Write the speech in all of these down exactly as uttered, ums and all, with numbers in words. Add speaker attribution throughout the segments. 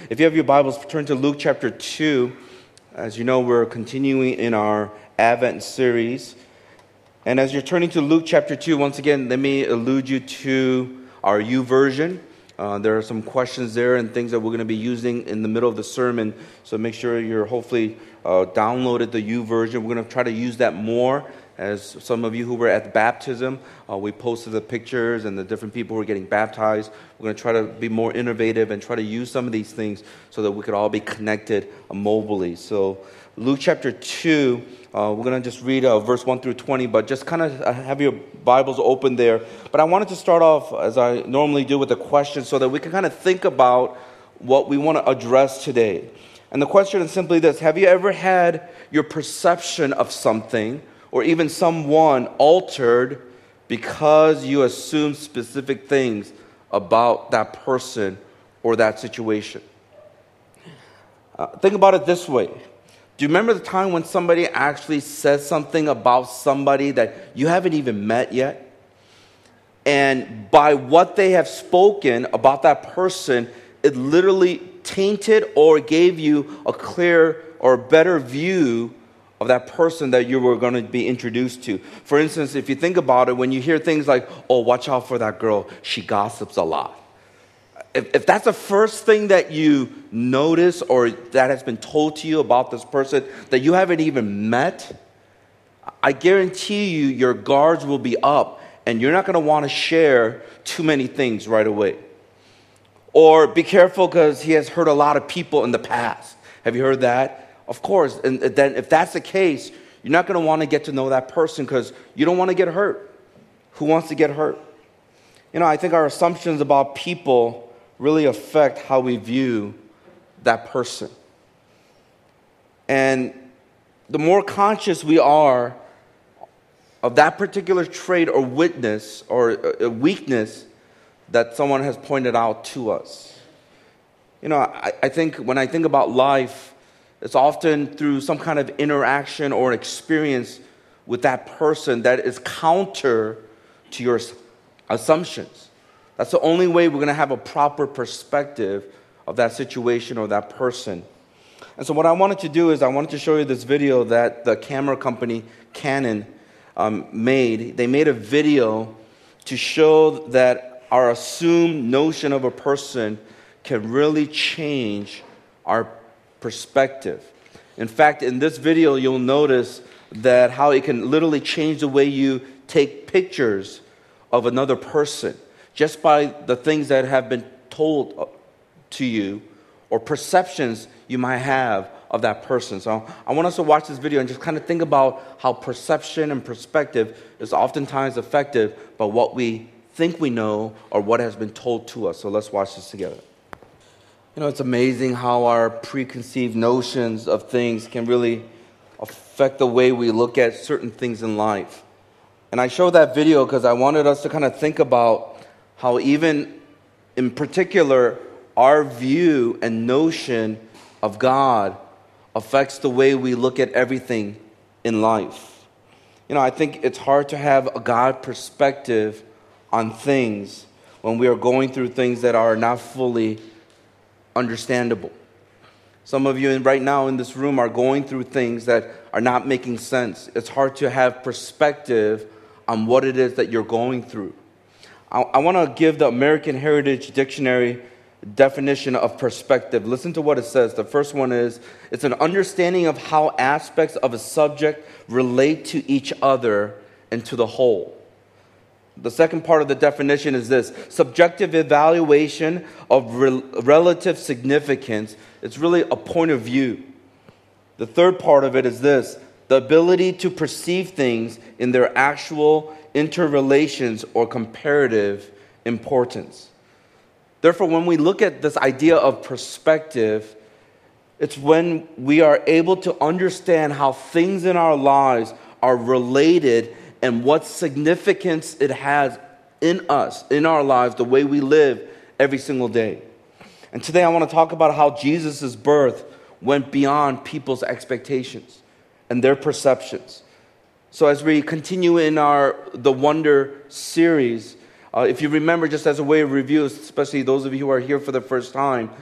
Speaker 1: If you have your Bibles, turn to Luke chapter two. As you know, we're continuing in our Advent series. And as you're turning to Luke chapter two, once again, let me allude you to our YouVersion. Uh, there are some questions there and things that we're going to be using in the middle of the sermon. So make sure you're hopefully uh, downloaded the YouVersion. We're going to try to use that more. As some of you who were at the baptism, uh, we posted the pictures and the different people who are getting baptized. We're going to try to be more innovative and try to use some of these things so that we could all be connected uh, mobily. So Luke chapter two, uh, we're going to just read uh, verse one through twenty, but just kind of have your Bibles open there. But I wanted to start off, as I normally do, with a question so that we can kind of think about what we want to address today. And the question is simply this: have you ever had your perception of something or even someone altered because you assume specific things about that person or that situation? Uh, think about it this way. Do you remember the time when somebody actually says something about somebody that you haven't even met yet? And by what they have spoken about that person, it literally tainted or gave you a clear or better view of that person that you were going to be introduced to. For instance, if you think about it, when you hear things like, oh, watch out for that girl, she gossips a lot. If, if that's the first thing that you notice or that has been told to you about this person that you haven't even met, I guarantee you your guards will be up and you're not going to want to share too many things right away. Or be careful because he has hurt a lot of people in the past. Have you heard that? Of course, and then if that's the case, you're not going to want to get to know that person because you don't want to get hurt. Who wants to get hurt? You know, I think our assumptions about people really affect how we view that person. And the more conscious we are of that particular trait or witness or a weakness that someone has pointed out to us. You know, I, I think when I think about life, it's often through some kind of interaction or experience with that person that is counter to your assumptions. That's the only way we're going to have a proper perspective of that situation or that person. And so what I wanted to do is I wanted to show you this video that the camera company Canon um, made. They made a video to show that our assumed notion of a person can really change our perspective. In fact, in this video, you'll notice that how it can literally change the way you take pictures of another person just by the things that have been told to you or perceptions you might have of that person. So I want us to watch this video and just kind of think about how perception and perspective is oftentimes affected by what we think we know or what has been told to us. So let's watch this together. You know, it's amazing how our preconceived notions of things can really affect the way we look at certain things in life. And I showed that video because I wanted us to kind of think about how even in particular, our view and notion of God affects the way we look at everything in life. You know, I think it's hard to have a God perspective on things when we are going through things that are not fully understandable. Some of you in, right now in this room are going through things that are not making sense. It's hard to have perspective on what it is that you're going through. I, I want to give the American Heritage Dictionary definition of perspective. Listen to what it says. The first one is, it's an understanding of how aspects of a subject relate to each other and to the whole. The second part of the definition is this: subjective evaluation of re- relative significance. It's really a point of view. The third part of it is this: the ability to perceive things in their actual interrelations or comparative importance. Therefore, when we look at this idea of perspective, it's when we are able to understand how things in our lives are related and what significance it has in us, in our lives, the way we live every single day. And today I want to talk about how Jesus' birth went beyond people's expectations and their perceptions. So as we continue in our The Wonder series, uh, if you remember, just as a way of review, especially those of you who are here for the first time,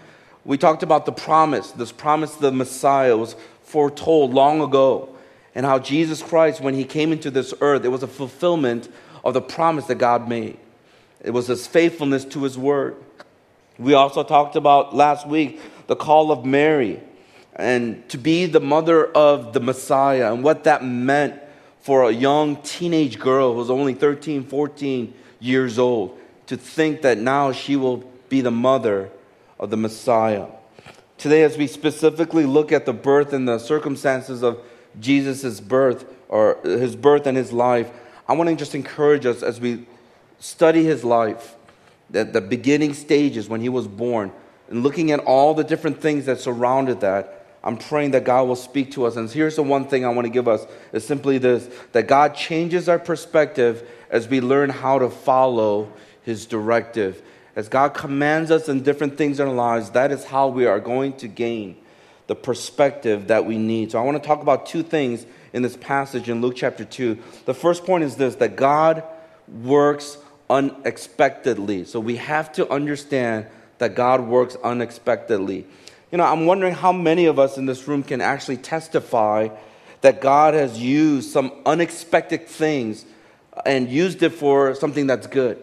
Speaker 1: We talked about the promise. This promise of the Messiah was foretold long ago. And how Jesus Christ, when he came into this earth, it was a fulfillment of the promise that God made. It was his faithfulness to his word. We also talked about last week the call of Mary and to be the mother of the Messiah and what that meant for a young teenage girl who was only thirteen, fourteen years old to think that now she will be the mother of the Messiah. Today, as we specifically look at the birth and the circumstances of Jesus' birth, or his birth and his life, I want to just encourage us as we study his life, that the beginning stages when he was born, and looking at all the different things that surrounded that, I'm praying that God will speak to us. And here's the one thing I want to give us, is simply this, that God changes our perspective as we learn how to follow his directive. As God commands us in different things in our lives, that is how we are going to gain the perspective that we need. So I want to talk about two things in this passage in Luke chapter two. The first point is this, that God works unexpectedly. So we have to understand that God works unexpectedly. You know, I'm wondering how many of us in this room can actually testify that God has used some unexpected things and used it for something that's good.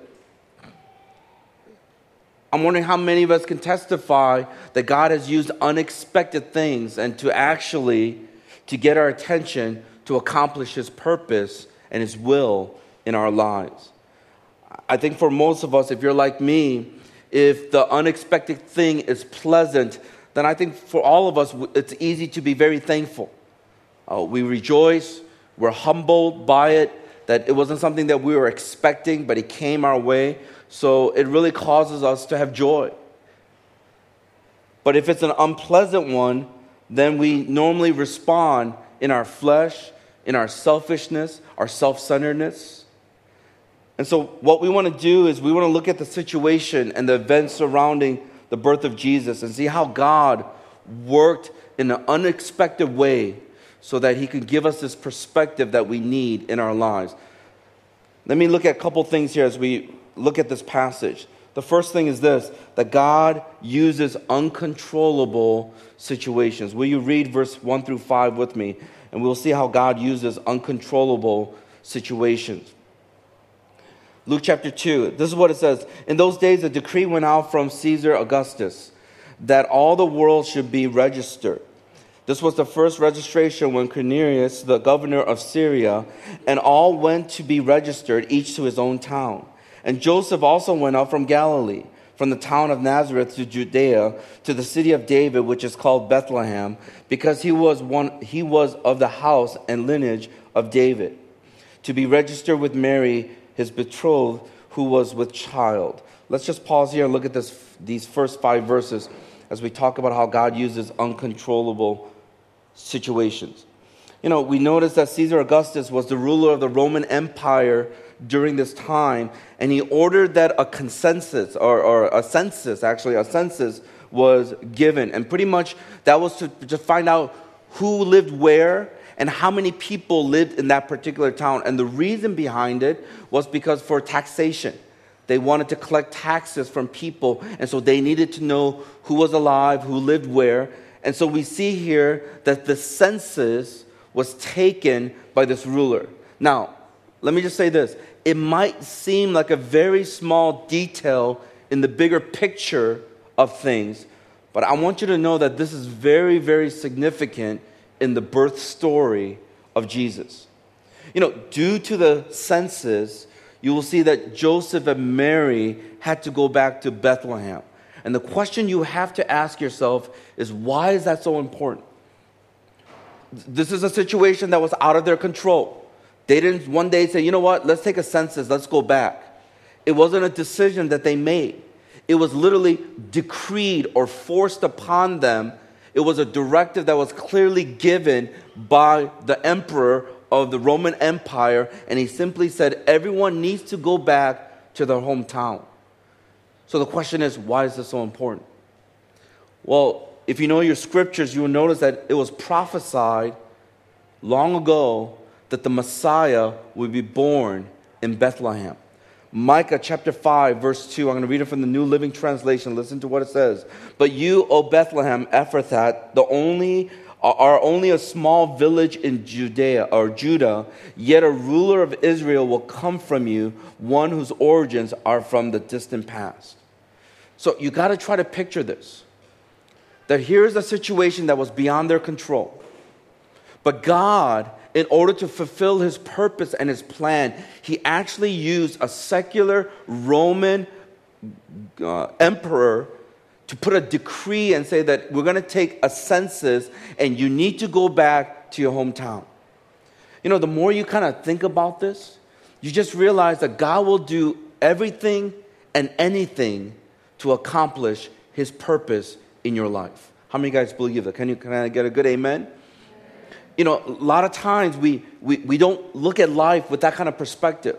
Speaker 1: I'm wondering how many of us can testify that God has used unexpected things and to actually to get our attention to accomplish his purpose and his will in our lives. I think for most of us, if you're like me, if the unexpected thing is pleasant, then I think for all of us, it's easy to be very thankful. Uh, we rejoice, we're humbled by it, that it wasn't something that we were expecting, but it came our way. So it really causes us to have joy. But if it's an unpleasant one, then we normally respond in our flesh, in our selfishness, our self-centeredness. And so what we want to do is we want to look at the situation and the events surrounding the birth of Jesus and see how God worked in an unexpected way so that he could give us this perspective that we need in our lives. Let me look at a couple things here as we look at this passage. The first thing is this, that God uses uncontrollable situations. Will you read verse one through five with me? And we'll see how God uses uncontrollable situations. Luke chapter two, this is what it says. In those days, a decree went out from Caesar Augustus that all the world should be registered. This was the first registration when Quirinius, the governor of Syria, and all went to be registered, each to his own town. And Joseph also went up from Galilee, from the town of Nazareth to Judea, to the city of David, which is called Bethlehem, because he was one he was of the house and lineage of David, to be registered with Mary, his betrothed, who was with child. Let's just pause here and look at this, these first five verses as we talk about how God uses uncontrollable situations. You know, we notice that Caesar Augustus was the ruler of the Roman Empire during this time, and he ordered that a consensus, or, or a census, actually, a census was given. And pretty much that was to, to find out who lived where and how many people lived in that particular town. And the reason behind it was because for taxation. They wanted to collect taxes from people, and so they needed to know who was alive, who lived where. And so we see here that the census was taken by this ruler. Now, let me just say this. It might seem like a very small detail in the bigger picture of things, but I want you to know that this is very, very significant in the birth story of Jesus. You know, due to the census, you will see that Joseph and Mary had to go back to Bethlehem. And the question you have to ask yourself is, why is that so important? This is a situation that was out of their control. They didn't one day say, you know what, let's take a census, let's go back. It wasn't a decision that they made. It was literally decreed or forced upon them. It was a directive that was clearly given by the emperor of the Roman Empire, and he simply said everyone needs to go back to their hometown. So the question is, why is this so important? Well, if you know your scriptures, you will notice that it was prophesied long ago that the Messiah would be born in Bethlehem. Micah chapter five, verse two. I'm going to read it from the New Living Translation. Listen to what it says. But you, O Bethlehem Ephrathah, the only are only a small village in Judea or Judah, yet a ruler of Israel will come from you, one whose origins are from the distant past. So you got to try to picture this. That here's a situation that was beyond their control. But God, in order to fulfill his purpose and his plan, he actually used a secular Roman uh, emperor to put a decree and say that we're going to take a census and you need to go back to your hometown. You know, the more you kind of think about this, you just realize that God will do everything and anything to accomplish his purpose in your life. How many guys believe that? Can you can I get a good amen? You know, a lot of times we, we, we don't look at life with that kind of perspective.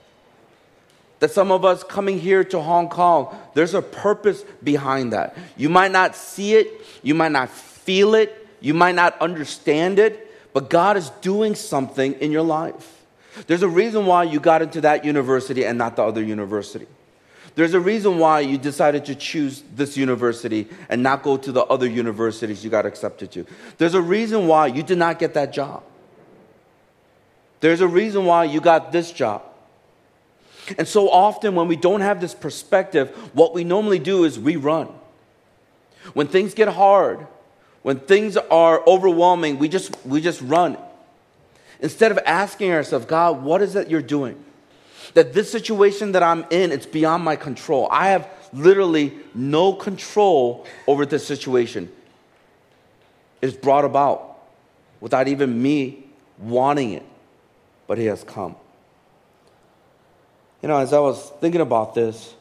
Speaker 1: That some of us coming here to Hong Kong, there's a purpose behind that. You might not see it, you might not feel it, you might not understand it, but God is doing something in your life. There's a reason why you got into that university and not the other university. There's a reason why you decided to choose this university and not go to the other universities you got accepted to. There's a reason why you did not get that job. There's a reason why you got this job. And so often when we don't have this perspective, what we normally do is we run. When things get hard, when things are overwhelming, we just we just run. Instead of asking ourselves, God, what is it you're doing? That this situation that I'm in, it's beyond my control. I have literally no control over this situation. It's brought about without even me wanting it, but he has come. You know, as I was thinking about this,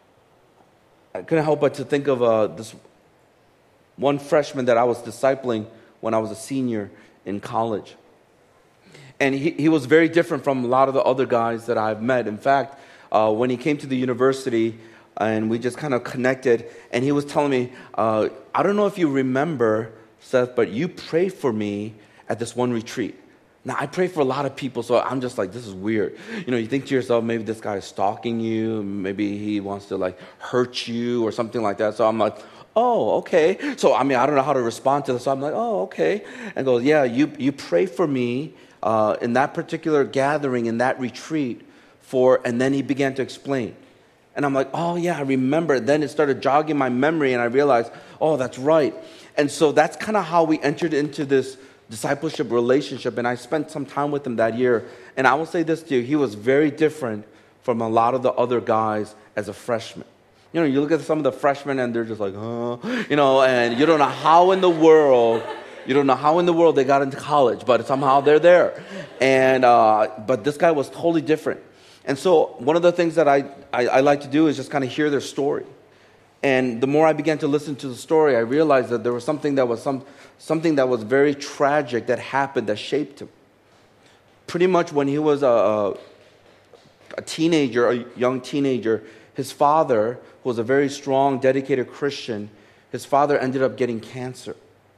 Speaker 1: I couldn't help but to think of uh, this one freshman that I was discipling when I was a senior in college. And he, he was very different from a lot of the other guys that I've met. In fact, uh, when he came to the university and we just kind of connected, and he was telling me, uh, I don't know if you remember, Seth, but you prayed for me at this one retreat. Now, I pray for a lot of people, so I'm just like, this is weird. You know, you think to yourself, maybe this guy is stalking you. Maybe he wants to, like, hurt you or something like that. So I'm like, oh, okay. So, I mean, I don't know how to respond to this. So I'm like, oh, okay. And goes, yeah, you, you pray for me uh, in that particular gathering, in that retreat for, and then he began to explain. And I'm like, oh, yeah, I remember. Then it started jogging my memory, and I realized, oh, that's right. And so that's kind of how we entered into this discipleship relationship, and I spent some time with him that year. And I will say this to you, he was very different from a lot of the other guys as a freshman. You know, you look at some of the freshmen and they're just like, huh, you know, and you don't know how in the world, you don't know how in the world they got into college, but somehow they're there. And, uh, but this guy was totally different. And so one of the things that I, I, I like to do is just kind of hear their story. And the more I began to listen to the story, I realized that there was something that was some something that was very tragic that happened that shaped him. Pretty much when he was a, a teenager, a young teenager, his father, who was a very strong, dedicated Christian, his father ended up getting cancer.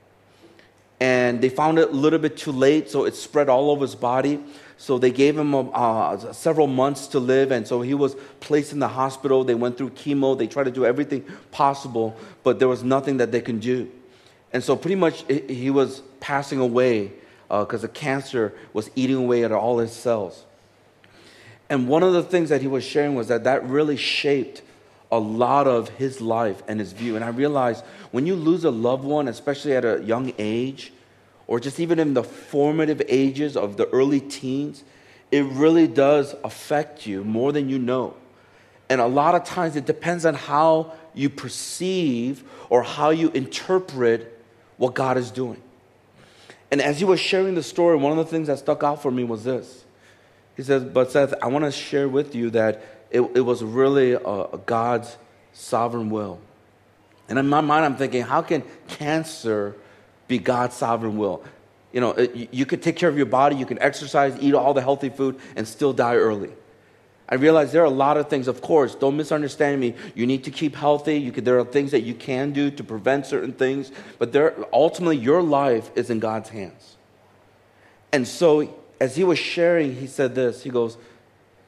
Speaker 1: And they found it a little bit too late, so it spread all over his body. So they gave him uh, several months to live, and so he was placed in the hospital. They went through chemo. They tried to do everything possible, but there was nothing that they could do. And so pretty much he was passing away because uh, the cancer was eating away at all his cells. And one of the things that he was sharing was that that really shaped a lot of his life and his view. And I realized when you lose a loved one, especially at a young age, or just even in the formative ages of the early teens, it really does affect you more than you know. And a lot of times it depends on how you perceive or how you interpret what God is doing. And as he was sharing the story, one of the things that stuck out for me was this. He says, but Seth, I want to share with you that it, it was really a, a God's sovereign will. And in my mind, I'm thinking, how can cancer be God's sovereign will? You know, it, you could take care of your body, you can exercise, eat all the healthy food, and still die early. I realize there are a lot of things, of course, don't misunderstand me. You need to keep healthy. You could, there are things that you can do to prevent certain things, but there, ultimately your life is in God's hands. And so as he was sharing, he said this, he goes,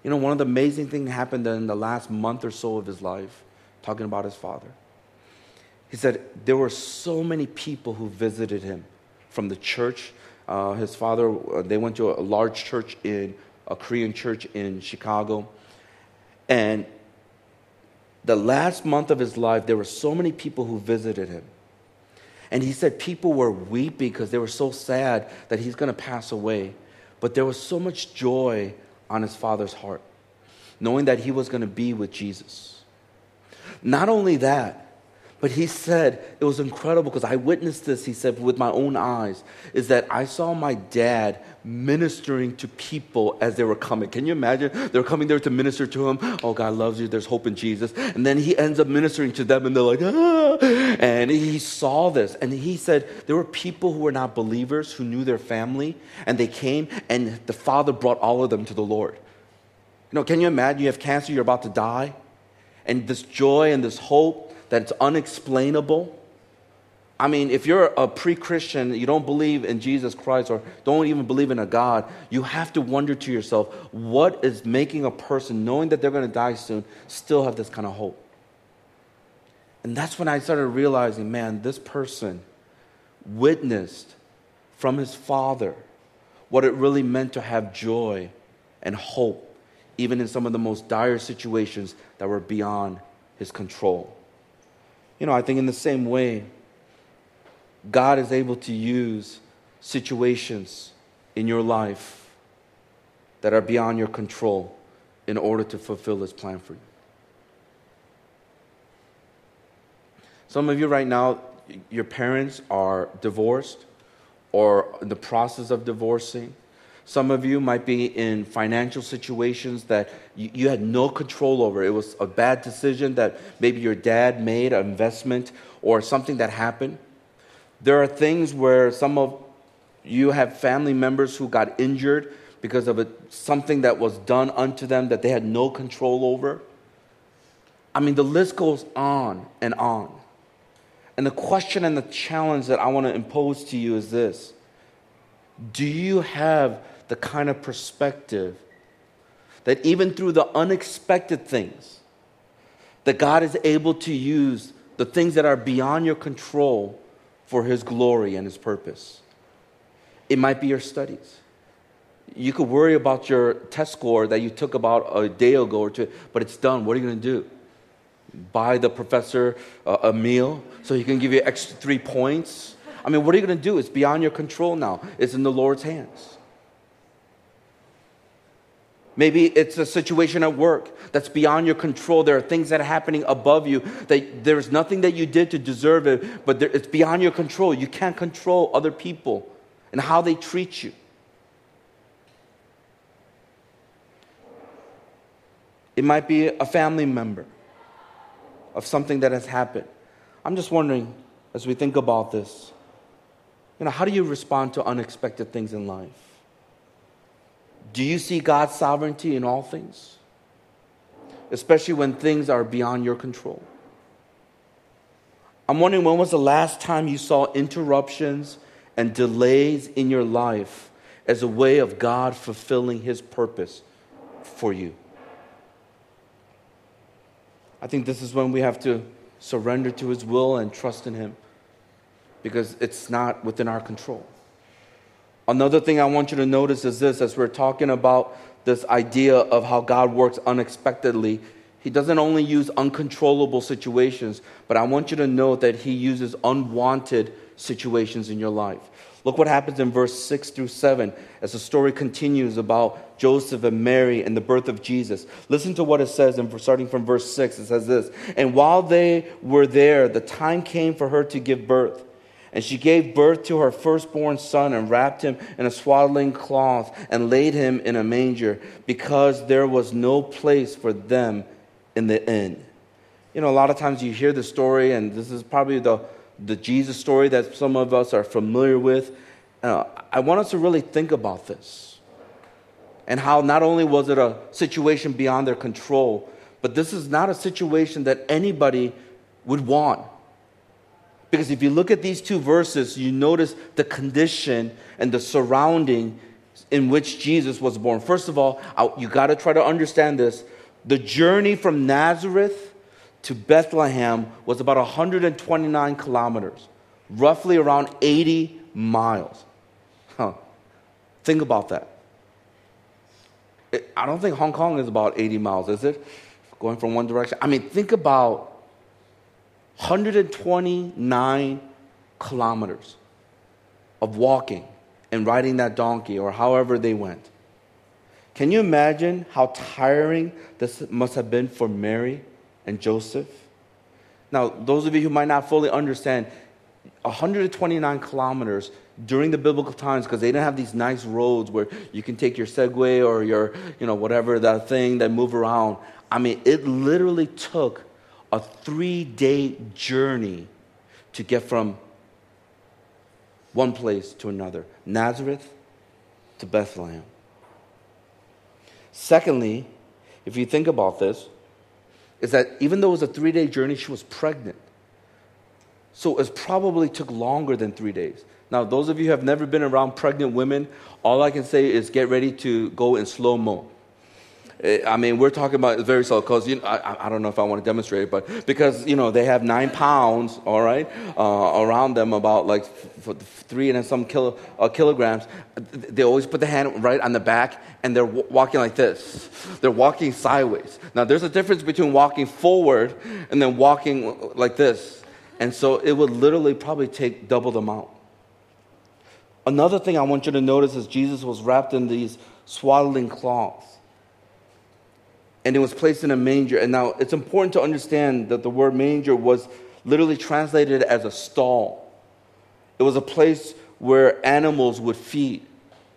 Speaker 1: You know, one of the amazing things happened in the last month or so of his life, talking about his father. He said there were so many people who visited him from the church. Uh, his father, uh, they went to a large church in, a Korean church in Chicago. And the last month of his life, there were so many people who visited him. And he said people were weeping because they were so sad that he's going to pass away. But there was so much joy on his father's heart, knowing that he was going to be with Jesus. Not only that, but he said, it was incredible because I witnessed this, he said, with my own eyes, is that I saw my dad ministering to people as they were coming. Can you imagine? They were coming there to minister to him. Oh, God loves you. There's hope in Jesus. And then he ends up ministering to them and they're like, ah. And he saw this. And he said there were people who were not believers who knew their family and they came and the father brought all of them to the Lord. You know, can you imagine you have cancer, you're about to die? And this joy and this hope that it's unexplainable. I mean, if you're a pre-Christian, you don't believe in Jesus Christ or don't even believe in a God, you have to wonder to yourself, what is making a person, knowing that they're going to die soon, still have this kind of hope? And that's when I started realizing, man, this person witnessed from his father what it really meant to have joy and hope, even in some of the most dire situations that were beyond his control. You know, I think in the same way, God is able to use situations in your life that are beyond your control in order to fulfill His plan for you. Some of you right now, your parents are divorced or in the process of divorcing. Some of you might be in financial situations that you, you had no control over. It was a bad decision that maybe your dad made, an investment, or something that happened. There are things where some of you have family members who got injured because of it, something that was done unto them that they had no control over. I mean, the list goes on and on. And the question and the challenge that I want to impose to you is this. Do you have the kind of perspective that even through the unexpected things, that God is able to use the things that are beyond your control for His glory and His purpose? It might be your studies. You could worry about your test score that you took about a day ago or two, but it's done. What are you going to do? Buy the professor uh, a meal so he can give you extra three points? I mean, what are you going to do? It's beyond your control now. It's in the Lord's hands. Maybe it's a situation at work that's beyond your control. There are things that are happening above you. That there's nothing that you did to deserve it, but there, it's beyond your control. You can't control other people and how they treat you. It might be a family member of something that has happened. I'm just wondering, as we think about this, you know, how do you respond to unexpected things in life? Do you see God's sovereignty in all things? Especially when things are beyond your control. I'm wondering, when was the last time you saw interruptions and delays in your life as a way of God fulfilling His purpose for you? I think this is when we have to surrender to His will and trust in Him, because it's not within our control. Another thing I want you to notice is this, as we're talking about this idea of how God works unexpectedly, He doesn't only use uncontrollable situations, but I want you to know that He uses unwanted situations in your life. Look what happens in verse six through seven as the story continues about Joseph and Mary and the birth of Jesus. Listen to what it says, in, starting from verse six. It says this: "And while they were there, the time came for her to give birth. And she gave birth to her firstborn son and wrapped him in a swaddling cloth and laid him in a manger, because there was no place for them in the inn." You know, a lot of times you hear the story, and this is probably the, the Jesus story that some of us are familiar with. Uh, I want us to really think about this, and how not only was it a situation beyond their control, but this is not a situation that anybody would want. Because if you look at these two verses, you notice the condition and the surrounding in which Jesus was born. First of all, you got to try to understand this. The journey from Nazareth to Bethlehem was about one hundred twenty-nine kilometers, roughly around eighty miles. Huh. Think about that. It, I don't think Hong Kong is about eighty miles, is it? Going from one direction. I mean, think about one hundred twenty-nine kilometers of walking and riding that donkey or however they went. Can you imagine how tiring this must have been for Mary and Joseph? Now, those of you who might not fully understand, one hundred twenty-nine kilometers during the biblical times, because they didn't have these nice roads where you can take your Segway or your, you know, whatever, that thing that move around. I mean, it literally took a three-day journey to get from one place to another, Nazareth to Bethlehem. Secondly, if you think about this, is that even though it was a three-day journey, she was pregnant. So it probably took longer than three days. Now, those of you who have never been around pregnant women, all I can say is get ready to go in slow-mo. I mean, we're talking about very slow because, you know, I, I don't know if I want to demonstrate it, but because, you know, they have nine pounds, all right, uh, around them, about like f- three and some kilo, uh, kilograms. They always put the hand right on the back and they're w- walking like this. They're walking sideways. Now, there's a difference between walking forward and then walking like this. And so it would literally probably take double the amount. Another thing I want you to notice is Jesus was wrapped in these swaddling cloths. And it was placed in a manger. And now it's important to understand that the word manger was literally translated as a stall. It was a place where animals would feed.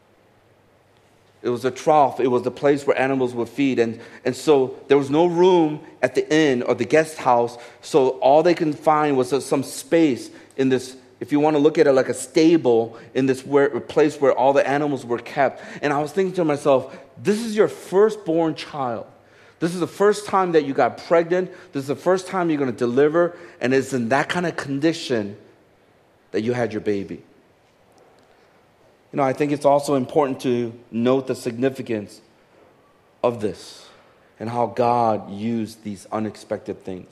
Speaker 1: It was a trough. It was a place where animals would feed. And, and so there was no room at the inn or the guest house. So all they could find was some space in this, if you want to look at it like a stable, in this where, place where all the animals were kept. And I was thinking to myself, this is your firstborn child. This is the first time that you got pregnant. This is the first time you're going to deliver. And it's in that kind of condition that you had your baby. You know, I think it's also important to note the significance of this and how God used these unexpected things.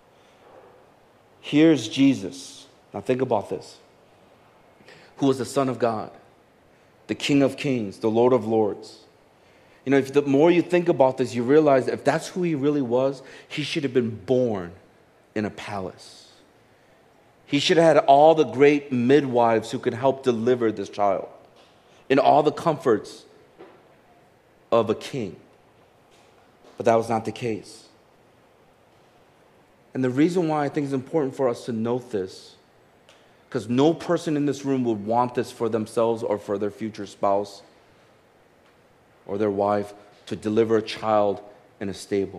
Speaker 1: Here's Jesus. Now think about this. Who was the Son of God, the King of Kings, the Lord of Lords. You know, if the more you think about this, you realize that if that's who he really was, he should have been born in a palace. He should have had all the great midwives who could help deliver this child in all the comforts of a king. But that was not the case. And the reason why I think it's important for us to note this, because no person in this room would want this for themselves or for their future spouse or their wife, to deliver a child in a stable.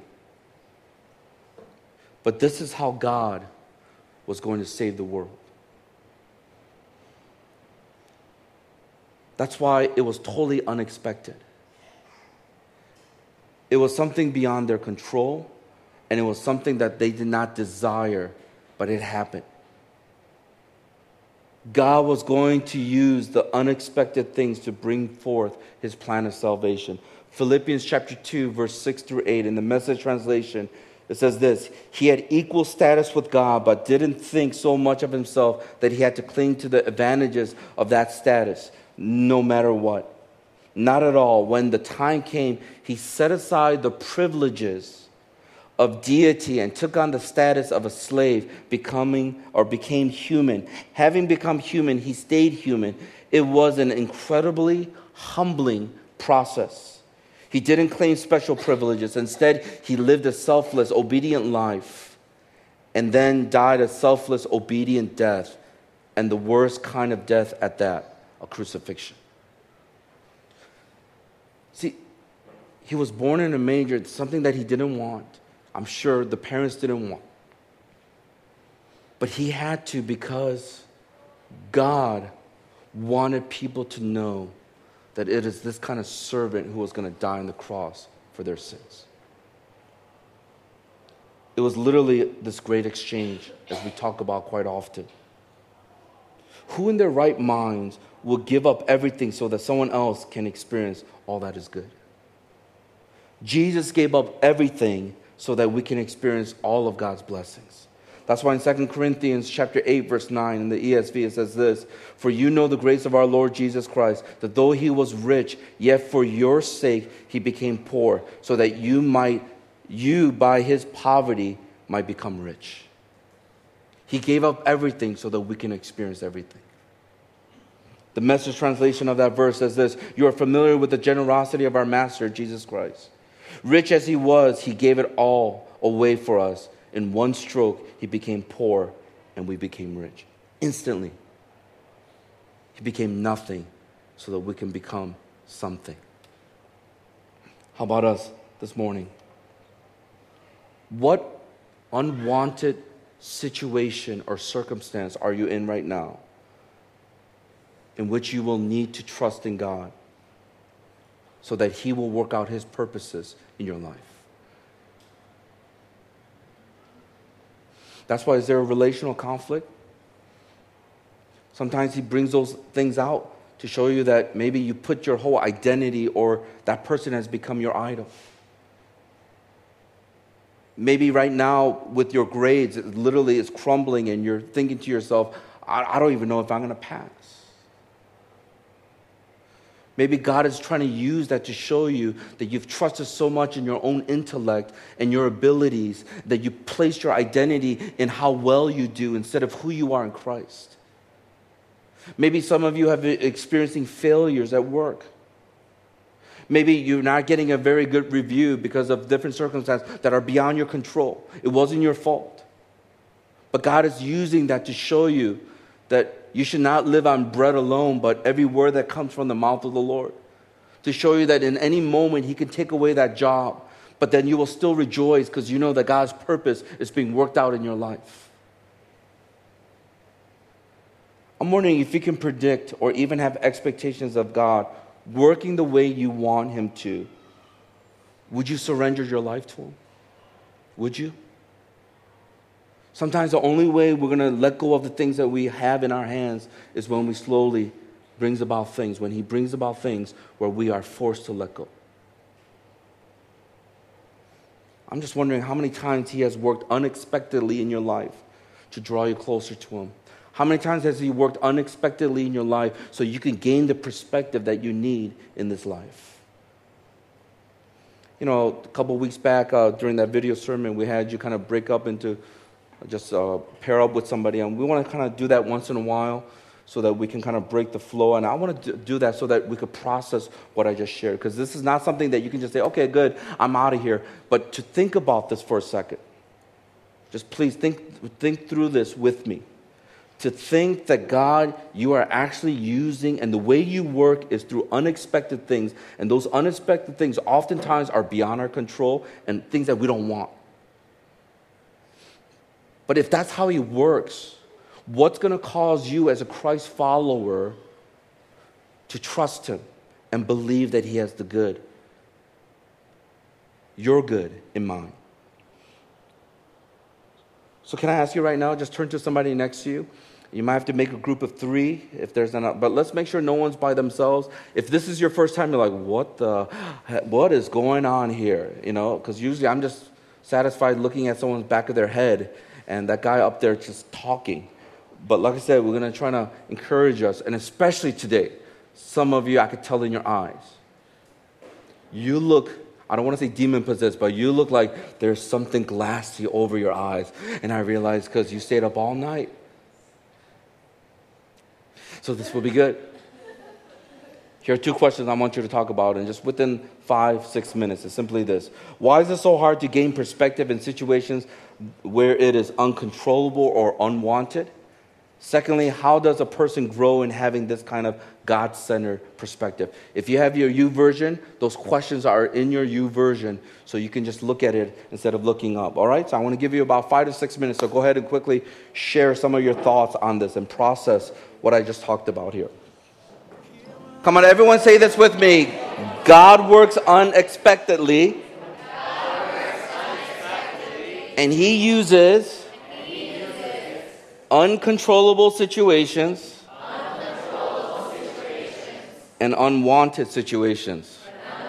Speaker 1: But this is how God was going to save the world. That's why it was totally unexpected. It was something beyond their control, and it was something that they did not desire, but it happened. God was going to use the unexpected things to bring forth his plan of salvation. Philippians chapter two, verse six through eight, in the Message translation, it says this: he had equal status with God, but didn't think so much of himself that he had to cling to the advantages of that status, no matter what. Not at all. When the time came, he set aside the privileges of deity and took on the status of a slave, becoming or became human. Having become human, he stayed human. It was an incredibly humbling process. He didn't claim special privileges. Instead, he lived a selfless, obedient life and then died a selfless, obedient death, and the worst kind of death at that, a crucifixion. See, he was born in a manger, something that he didn't want. I'm sure the parents didn't want. But he had to, because God wanted people to know that it is this kind of servant who was going to die on the cross for their sins. It was literally this great exchange, as we talk about quite often. Who in their right minds will give up everything so that someone else can experience all that is good. Jesus gave up everything so that we can experience all of God's blessings. That's why in Second Corinthians chapter eight, verse nine, in the E S V, it says this, "For you know the grace of our Lord Jesus Christ, that though he was rich, yet for your sake he became poor, so that you might, you by his poverty might become rich." He gave up everything so that we can experience everything. The Message translation of that verse says this, "You are familiar with the generosity of our Master, Jesus Christ. Rich as he was, he gave it all away for us. In one stroke, he became poor and we became rich." Instantly. He became nothing so that we can become something. How about us this morning? What unwanted situation or circumstance are you in right now in which you will need to trust in God so that he will work out his purposes in your life? That's why, is there a relational conflict? Sometimes he brings those things out to show you that maybe you put your whole identity, or that person has become your idol. Maybe right now with your grades, it literally is crumbling and you're thinking to yourself, I, I don't even know if I'm going to pass. Maybe God is trying to use that to show you that you've trusted so much in your own intellect and your abilities that you placed your identity in how well you do instead of who you are in Christ. Maybe some of you have been experiencing failures at work. Maybe you're not getting a very good review because of different circumstances that are beyond your control. It wasn't your fault. But God is using that to show you that you should not live on bread alone, but every word that comes from the mouth of the Lord. To show you that in any moment he can take away that job, but then you will still rejoice because you know that God's purpose is being worked out in your life. I'm wondering if you can predict or even have expectations of God working the way you want him to. Would you surrender your life to him? Would you? Sometimes the only way we're going to let go of the things that we have in our hands is when we slowly brings about things, when he brings about things where we are forced to let go. I'm just wondering how many times he has worked unexpectedly in your life to draw you closer to him. How many times has he worked unexpectedly in your life so you can gain the perspective that you need in this life? You know, a couple of weeks back uh, during that video sermon, we had you kind of break up into just uh, pair up with somebody, and we want to kind of do that once in a while so that we can kind of break the flow. And I want to do that so that we could process what I just shared, because this is not something that you can just say, okay, good, I'm out of here. But to think about this for a second. Just please think, think through this with me. To think that God, you are actually using, and the way you work is through unexpected things, and those unexpected things oftentimes are beyond our control and things that we don't want. But if that's how he works, what's going to cause you as a Christ follower to trust him and believe that he has the good, your good, in mind? So can I ask you right now, just turn to somebody next to you. You might have to make a group of three if there's enough, but let's make sure no one's by themselves. If this is your first time, you're like, what the, what is going on here? You know, because usually I'm just satisfied looking at someone's back of their head and that guy up there just talking. But like I said, we're going to try to encourage us, and especially today, some of you, I could tell in your eyes, you look, I don't want to say demon-possessed, but you look like there's something glassy over your eyes. And I realized because you stayed up all night. So this will be good. Here are two questions I want you to talk about, and just within five, six minutes. It's simply this. Why is it so hard to gain perspective in situations where it is uncontrollable or unwanted? Secondly, how does a person grow in having this kind of God-centered perspective? If you have your U version, those questions are in your U version, so you can just look at it instead of looking up. All right? So I want to give you about five to six minutes, so go ahead and quickly share some of your thoughts on this and process what I just talked about here. Come on, everyone say this with me. God works unexpectedly, God works unexpectedly. And he uses, and he uses uncontrollable situations, uncontrollable situations and unwanted situations.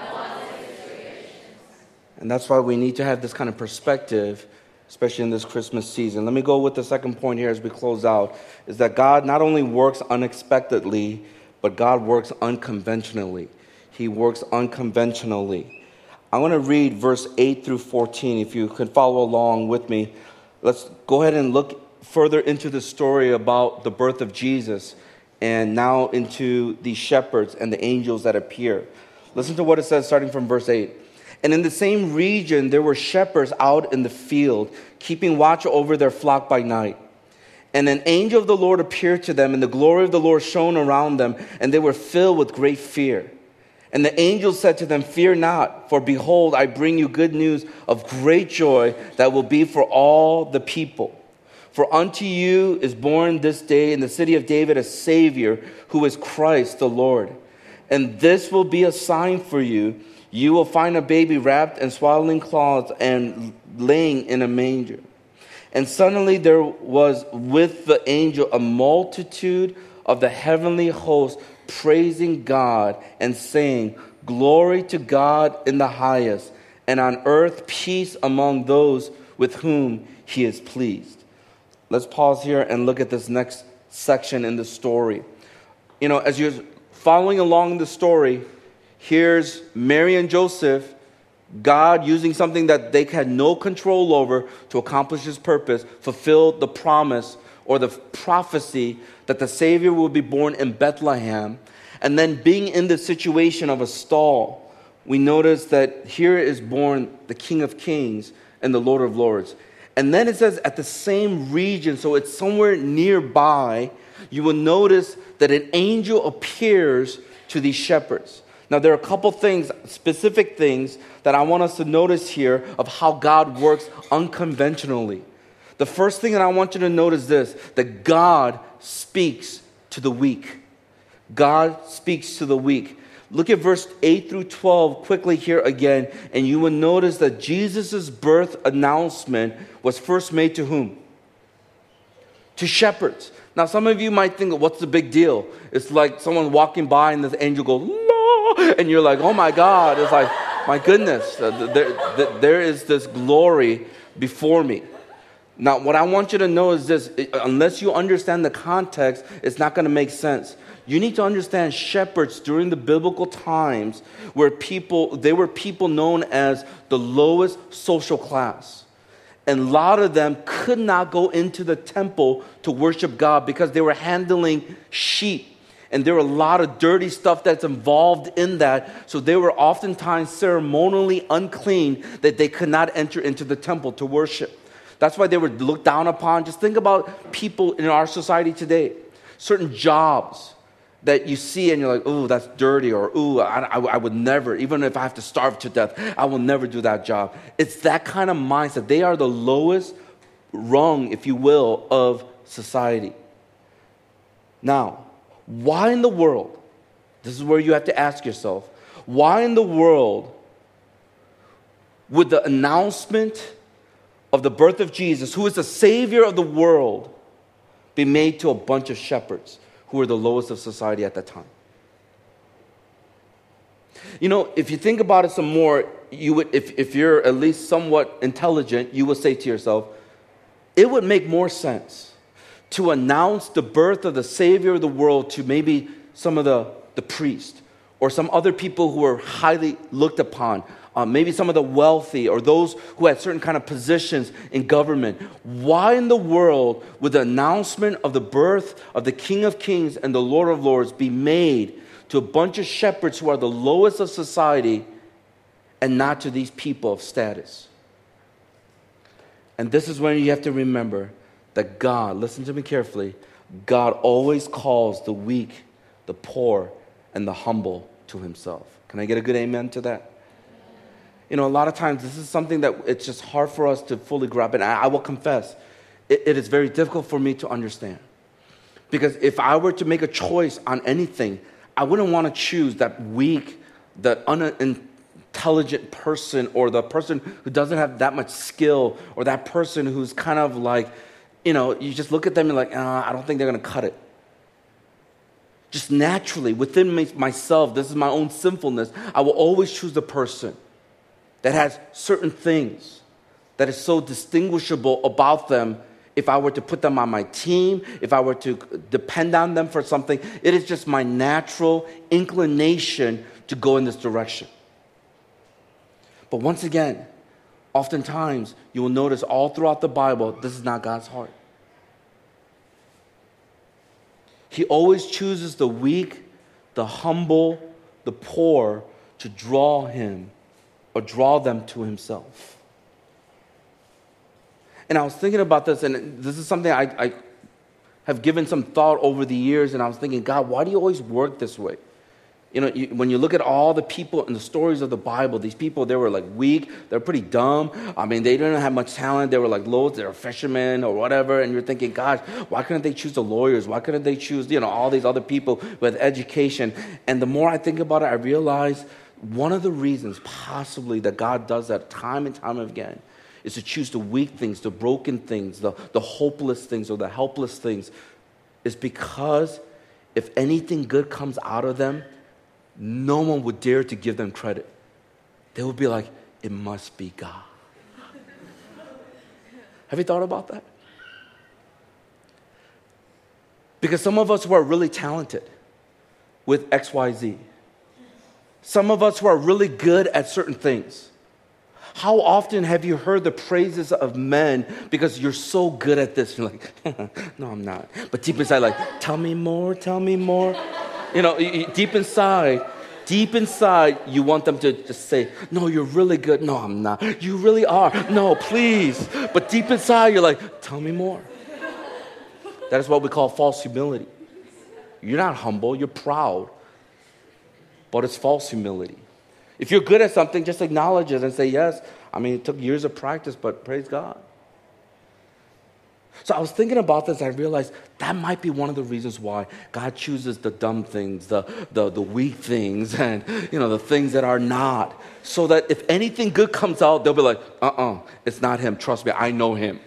Speaker 1: And that's why we need to have this kind of perspective, especially in this Christmas season. Let me go with the second point here as we close out, is that God not only works unexpectedly, but God works unconventionally. He works unconventionally. I want to read verse eight through fourteen. If you could follow along with me, let's go ahead and look further into the story about the birth of Jesus and now into the shepherds and the angels that appear. Listen to what it says starting from verse eight. And in the same region, there were shepherds out in the field, keeping watch over their flock by night. And an angel of the Lord appeared to them, and the glory of the Lord shone around them, and they were filled with great fear. And the angel said to them, "Fear not, for behold, I bring you good news of great joy that will be for all the people. For unto you is born this day in the city of David a Savior, who is Christ the Lord. And this will be a sign for you. You will find a baby wrapped in swaddling cloths and laying in a manger." And suddenly there was with the angel a multitude of the heavenly host praising God and saying, "Glory to God in the highest, and on earth peace among those with whom he is pleased." Let's pause here and look at this next section in the story. You know, as you're following along the story, here's Mary and Joseph, God using something that they had no control over to accomplish his purpose, fulfill the promise or the prophecy that the Savior will be born in Bethlehem. And then being in the situation of a stall, we notice that here is born the King of Kings and the Lord of Lords. And then it says at the same region, so it's somewhere nearby, you will notice that an angel appears to these shepherds. Now, there are a couple things, specific things, that I want us to notice here of how God works unconventionally. The first thing that I want you to notice is this, that God speaks to the weak. God speaks to the weak. Look at verse eight through twelve quickly here again, and you will notice that Jesus' birth announcement was first made to whom? To shepherds. Now, some of you might think, what's the big deal? It's like someone walking by and the angel goes, "La," and you're like, oh my God. It's like, my goodness, uh, there, there is this glory before me. Now, what I want you to know is this, unless you understand the context, it's not going to make sense. You need to understand shepherds during the biblical times were people, they were people known as the lowest social class. And a lot of them could not go into the temple to worship God because they were handling sheep. And there were a lot of dirty stuff that's involved in that. So they were oftentimes ceremonially unclean that they could not enter into the temple to worship. That's why they were looked down upon. Just think about people in our society today. Certain jobs that you see and you're like, ooh, that's dirty, or ooh, I, I, I would never, even if I have to starve to death, I will never do that job. It's that kind of mindset. They are the lowest rung, if you will, of society. Now, why in the world, this is where you have to ask yourself, why in the world would the announcement of the birth of Jesus, who is the Savior of the world, be made to a bunch of shepherds who were the lowest of society at that time? You know, if you think about it some more, you would, if, if you're at least somewhat intelligent, you would say to yourself, it would make more sense to announce the birth of the Savior of the world to maybe some of the, the priests or some other people who were highly looked upon, uh, maybe some of the wealthy or those who had certain kind of positions in government. Why in the world would the announcement of the birth of the King of Kings and the Lord of Lords be made to a bunch of shepherds who are the lowest of society and not to these people of status? And this is when you have to remember that God, listen to me carefully, God always calls the weak, the poor, and the humble to himself. Can I get a good amen to that? You know, a lot of times this is something that it's just hard for us to fully grasp. And I, I will confess, it, it is very difficult for me to understand. Because if I were to make a choice on anything, I wouldn't want to choose that weak, that unintelligent person, or the person who doesn't have that much skill, or that person who's kind of like, you know, you just look at them and like, uh, I don't think they're going to cut it. just naturally, within me, myself, this is my own sinfulness, I will always choose the person that has certain things that is so distinguishable about them. If I were to put them on my team, if I were to depend on them for something, it is just my natural inclination to go in this direction. But once again, oftentimes you will notice all throughout the Bible, this is not God's heart. He always chooses the weak, the humble, the poor to draw him or draw them to himself. And I was thinking about this, and this is something I, I have given some thought over the years, and I was thinking, God, why do you always work this way? You know, you, when you look at all the people in the stories of the Bible, these people, they were like weak, they're pretty dumb. I mean, they didn't have much talent. They were like low, they were fishermen or whatever. And you're thinking, gosh, why couldn't they choose the lawyers? Why couldn't they choose, you know, all these other people with education? And the more I think about it, I realize one of the reasons possibly that God does that time and time again is to choose the weak things, the broken things, the, the hopeless things or the helpless things, is because if anything good comes out of them, no one would dare to give them credit. They would be like, it must be God. Have you thought about that? Because some of us who are really talented with X Y Z, some of us who are really good at certain things, how often have you heard the praises of men because you're so good at this? You're like, no, I'm not. But deep inside, like, tell me more, tell me more. You know, deep inside, deep inside, you want them to just say, no, you're really good. No, I'm not. You really are. No, please. But deep inside, you're like, tell me more. That is what we call false humility. You're not humble, you're proud. But it's false humility. If you're good at something, just acknowledge it and say, yes, I mean, it took years of practice, but praise God. So I was thinking about this, I realized that might be one of the reasons why God chooses the dumb things, the, the, the weak things, and, you know, the things that are not. So that if anything good comes out, they'll be like, uh-uh, it's not him. Trust me, I know him.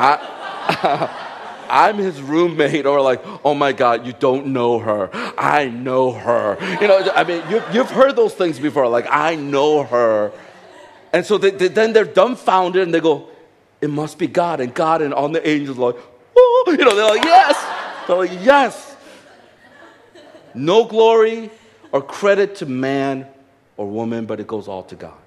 Speaker 1: I... I'm his roommate, or like, oh my God, you don't know her. I know her. You know, I mean, you, you've heard those things before, like, I know her. And so they, they, then they're dumbfounded and they go, it must be God. And God and all the angels are like, oh, you know, they're like, yes. They're like, yes. No glory or credit to man or woman, but it goes all to God.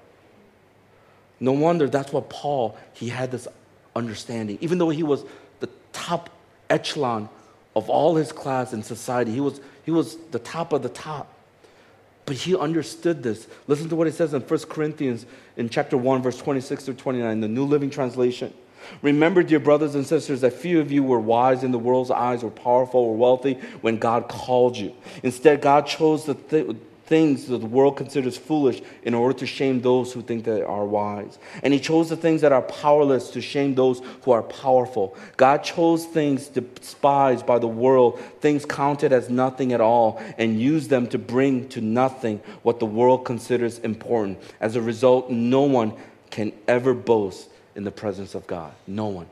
Speaker 1: No wonder that's what Paul, he had this understanding. Even though he was the top echelon of all his class in society. He was, he was the top of the top. But he understood this. Listen to what it says in First Corinthians in chapter one, verse twenty-six through twenty-nine, the New Living Translation. Remember, dear brothers and sisters, that few of you were wise in the world's eyes or powerful or wealthy when God called you. Instead, God chose the th- things that the world considers foolish in order to shame those who think they are wise. And he chose the things that are powerless to shame those who are powerful. God chose things despised by the world, things counted as nothing at all, and used them to bring to nothing what the world considers important. As a result, no one can ever boast in the presence of God. No one.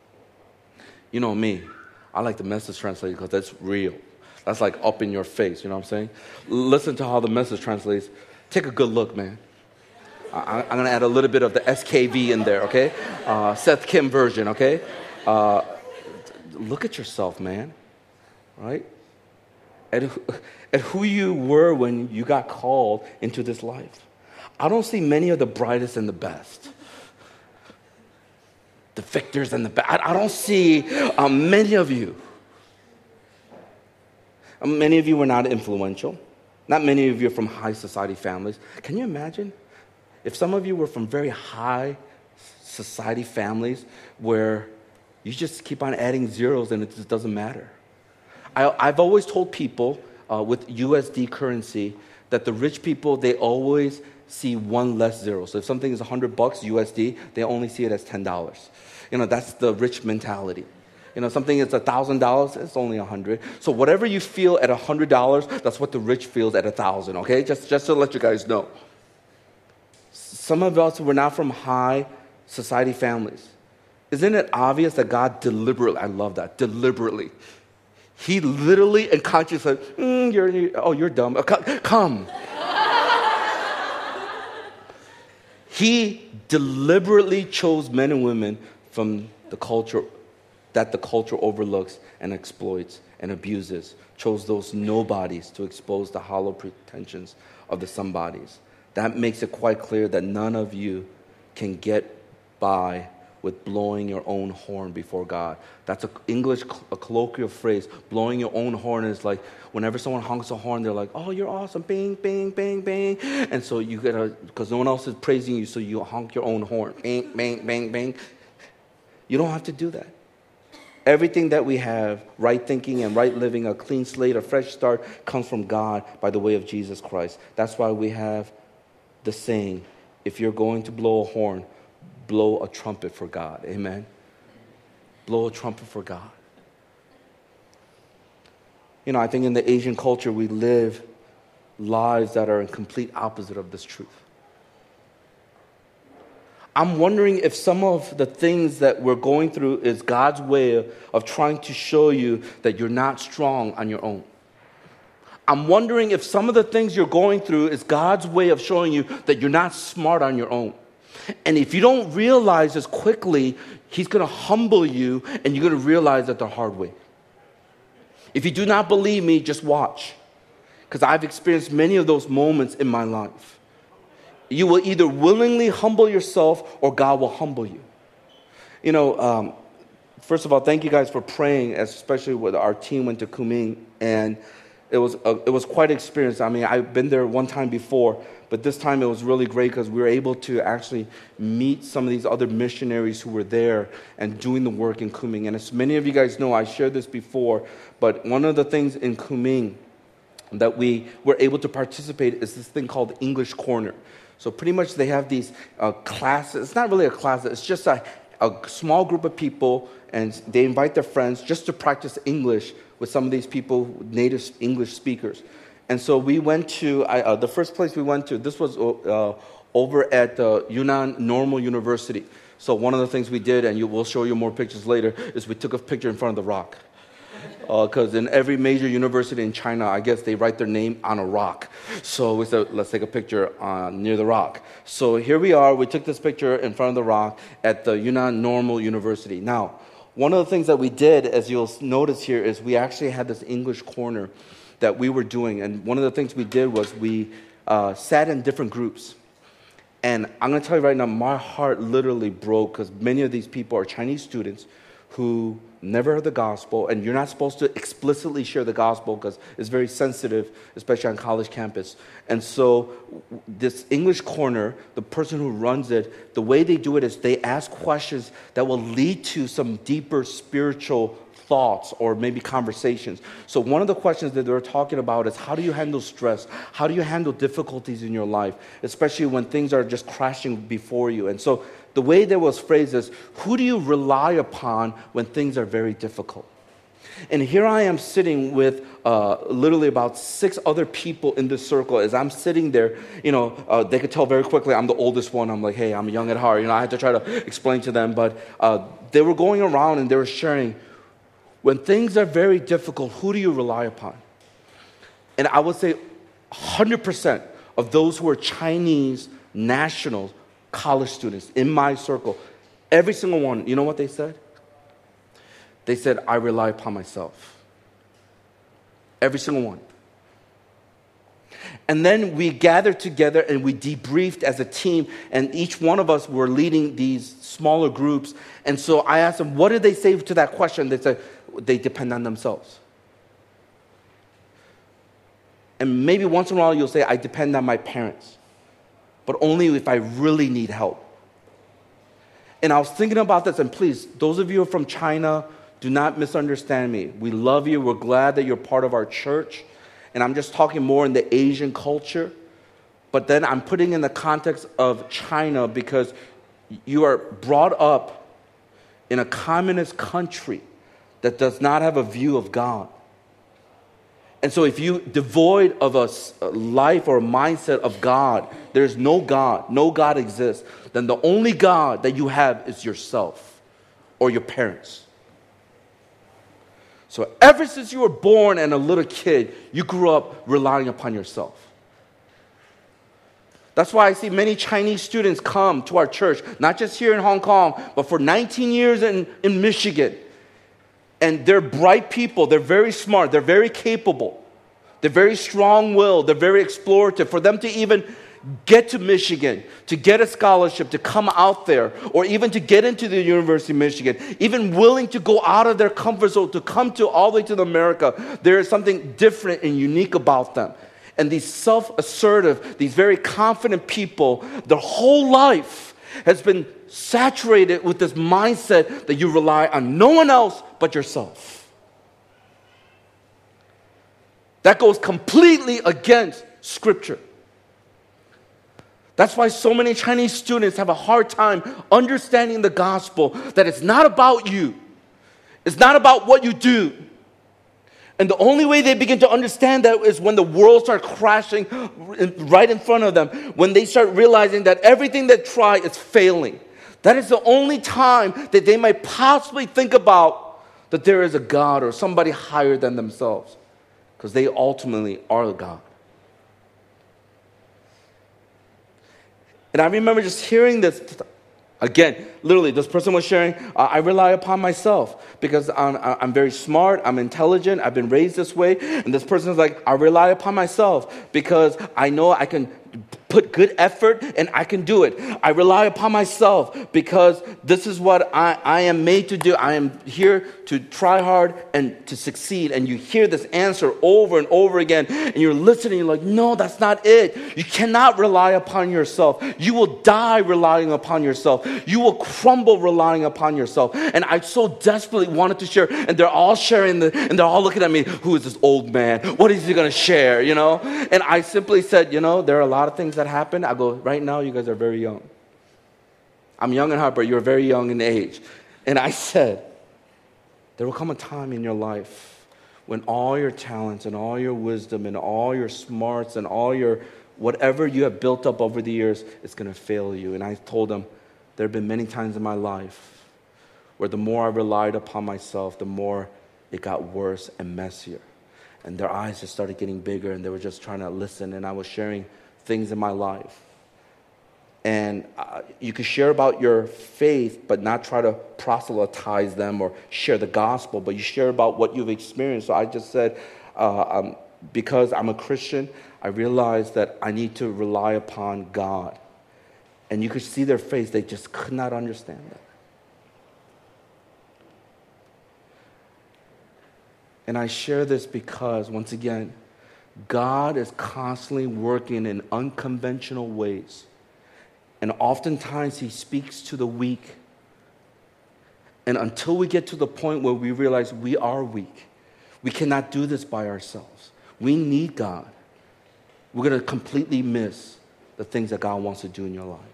Speaker 1: You know me, I like the Message translation because that's real. That's like up in your face, you know what I'm saying? Listen to how the Message translates. Take a good look, man. I, I'm going to add a little bit of the S K V in there, okay? Uh, Seth Kim version, okay? Uh, look at yourself, man, right? At, at who you were when you got called into this life. I don't see many of the brightest and the best. The victors and the bad. I don't see um, many of you. Many of you were not influential. Not many of you are from high society families. Can you imagine if some of you were from very high society families where you just keep on adding zeros and it just doesn't matter? I, I've always told people uh, with U S D currency that the rich people, they always see one less zero. So if something is one hundred bucks U S D, they only see it as ten dollars. You know, that's the rich mentality. You know, something is one thousand dollars, it's only one hundred dollars. So whatever you feel at one hundred dollars, that's what the rich feels at one thousand dollars, okay? Just, just to let you guys know. Some of us were not from high society families. Isn't it obvious that God deliberately, I love that, deliberately, He literally and consciously said, mm, you're, you're, oh, you're dumb. Uh, Come. He deliberately chose men and women from the culture that the culture overlooks and exploits and abuses, chose those nobodies to expose the hollow pretensions of the somebodies. That makes it quite clear that none of you can get by with blowing your own horn before God. That's an English, a colloquial phrase. Blowing your own horn is like whenever someone honks a horn, they're like, oh, you're awesome, bing, bing, bing, bing. And so you get a, because no one else is praising you, so you honk your own horn, bing, bing, bing, bing. You don't have to do that. Everything that we have, right thinking and right living, a clean slate, a fresh start, comes from God by the way of Jesus Christ. That's why we have the saying, if you're going to blow a horn, blow a trumpet for God. Amen? Blow a trumpet for God. You know, I think in the Asian culture, we live lives that are in complete opposite of this truth. I'm wondering if some of the things that we're going through is God's way of, of trying to show you that you're not strong on your own. I'm wondering if some of the things you're going through is God's way of showing you that you're not smart on your own. And if you don't realize this quickly, He's going to humble you and you're going to realize that the hard way. If you do not believe me, just watch. Because I've experienced many of those moments in my life. You will either willingly humble yourself or God will humble you. You know, um, first of all, thank you guys for praying, especially when our team went to Kunming. And it was, a, it was quite an experience. I mean, I've been there one time before, but this time it was really great because we were able to actually meet some of these other missionaries who were there and doing the work in Kunming. And as many of you guys know, I shared this before, but one of the things in Kunming that we were able to participate is this thing called English Corner. So pretty much they have these uh, classes. It's not really a class. It's just a, a small group of people, and they invite their friends just to practice English with some of these people, native English speakers. And so we went to, I, uh, the first place we went to, this was uh, over at uh, Yunnan Normal University. So one of the things we did, and you, we'll show you more pictures later, is we took a picture in front of the rock. Because uh, in every major university in China, I guess they write their name on a rock. So we said, let's take a picture uh, near the rock. So here we are. We took this picture in front of the rock at the Yunnan Normal University. Now, one of the things that we did, as you'll notice here, is we actually had this English corner that we were doing. And one of the things we did was we uh, sat in different groups. And I'm going to tell you right now, my heart literally broke because many of these people are Chinese students who never heard the gospel, and you're not supposed to explicitly share the gospel because it's very sensitive, especially on college campus. And so this English corner, the person who runs it, the way they do it is they ask questions that will lead to some deeper spiritual thoughts or maybe conversations. So one of the questions that they're talking about is, how do you handle stress? How do you handle difficulties in your life, especially when things are just crashing before you? And so the way that was phrased is, who do you rely upon when things are very difficult? And here I am sitting with uh, literally about six other people in this circle. As I'm sitting there, you know, uh, they could tell very quickly I'm the oldest one. I'm like, hey, I'm young at heart. You know, I had to try to explain to them. But uh, they were going around and they were sharing, when things are very difficult, who do you rely upon? And I would say one hundred percent of those who are Chinese nationals, college students in my circle, every single one, you know what they said? They said, I rely upon myself. Every single one. And then we gathered together and we debriefed as a team, and each one of us were leading these smaller groups. And so I asked them, what did they say to that question? They said, they depend on themselves. And maybe once in a while you'll say, I depend on my parents, but only if I really need help. And I was thinking about this, and please, those of you who are from China, do not misunderstand me. We love you. We're glad that you're part of our church. And I'm just talking more in the Asian culture. But then I'm putting in the context of China because you are brought up in a communist country that does not have a view of God. And so if you devoid of a life or a mindset of God, there's no God, no God exists, then the only God that you have is yourself or your parents. So ever since you were born and a little kid, you grew up relying upon yourself. That's why I see many Chinese students come to our church, not just here in Hong Kong, but for nineteen years in, in Michigan. And they're bright people. They're very smart. They're very capable. They're very strong-willed. They're very explorative. For them to even get to Michigan, to get a scholarship, to come out there, or even to get into the University of Michigan, even willing to go out of their comfort zone to come to all the way to America, there is something different and unique about them. And these self-assertive, these very confident people, their whole life has been saturated with this mindset that you rely on no one else but yourself. That goes completely against Scripture. That's why so many Chinese students have a hard time understanding the gospel, that it's not about you. It's not about what you do. And the only way they begin to understand that is when the world starts crashing right in front of them, when they start realizing that everything they try is failing. That is the only time that they might possibly think about that there is a God or somebody higher than themselves, because they ultimately are a God. And I remember just hearing this. Again, literally, this person was sharing, uh, I rely upon myself because I'm, I'm very smart, I'm intelligent, I've been raised this way. And this person is like, I rely upon myself because I know I can put good effort and I can do it. I rely upon myself because this is what I, I am made to do. I am here to try hard and to succeed. And you hear this answer over and over again, and you're listening, you're like, no, that's not it. You cannot rely upon yourself. You will die relying upon yourself. You will crumble relying upon yourself. And I so desperately wanted to share, and they're all sharing, the, and they're all looking at me, who is this old man? What is he going to share, you know? And I simply said, you know, there are a lot of things that happen. I go, right now, you guys are very young. I'm young in heart, but you're very young in age. And I said, there will come a time in your life when all your talents and all your wisdom and all your smarts and all your whatever you have built up over the years is going to fail you. And I told them, there have been many times in my life where the more I relied upon myself, the more it got worse and messier. And their eyes just started getting bigger, and they were just trying to listen. And I was sharing things in my life. And uh, you could share about your faith, but not try to proselytize them or share the gospel, but you share about what you've experienced. So I just said, uh, um, because I'm a Christian, I realized that I need to rely upon God. And you could see their face, they just could not understand that. And I share this because, once again, God is constantly working in unconventional ways. And oftentimes He speaks to the weak. And until we get to the point where we realize we are weak, we cannot do this by ourselves. We need God. We're going to completely miss the things that God wants to do in your life.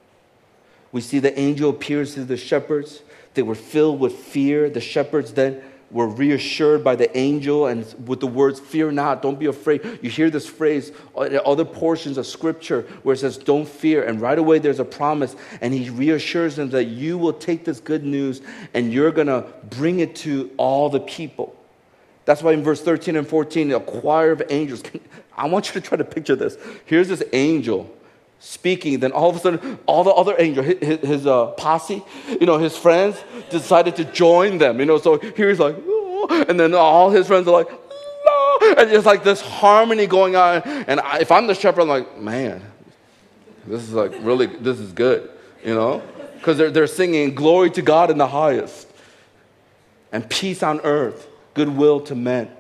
Speaker 1: We see the angel appears to the shepherds. They were filled with fear. The shepherds then were reassured by the angel, and with the words, fear not, don't be afraid. You hear this phrase in other portions of Scripture where it says, don't fear. And right away there's a promise, and He reassures them that you will take this good news and you're going to bring it to all the people. That's why in verse thirteen and fourteen, a choir of angels. I want you to try to picture this. Here's this angel speaking, then all of a sudden, all the other angels, his, his uh, posse, you know, his friends, decided to join them, you know, so here he's like, oh, and then all his friends are like, no, and it's like this harmony going on, and I, if I'm the shepherd, I'm like, man, this is like really, this is good, you know, because they're, they're singing, glory to God in the highest, and peace on earth, goodwill to men.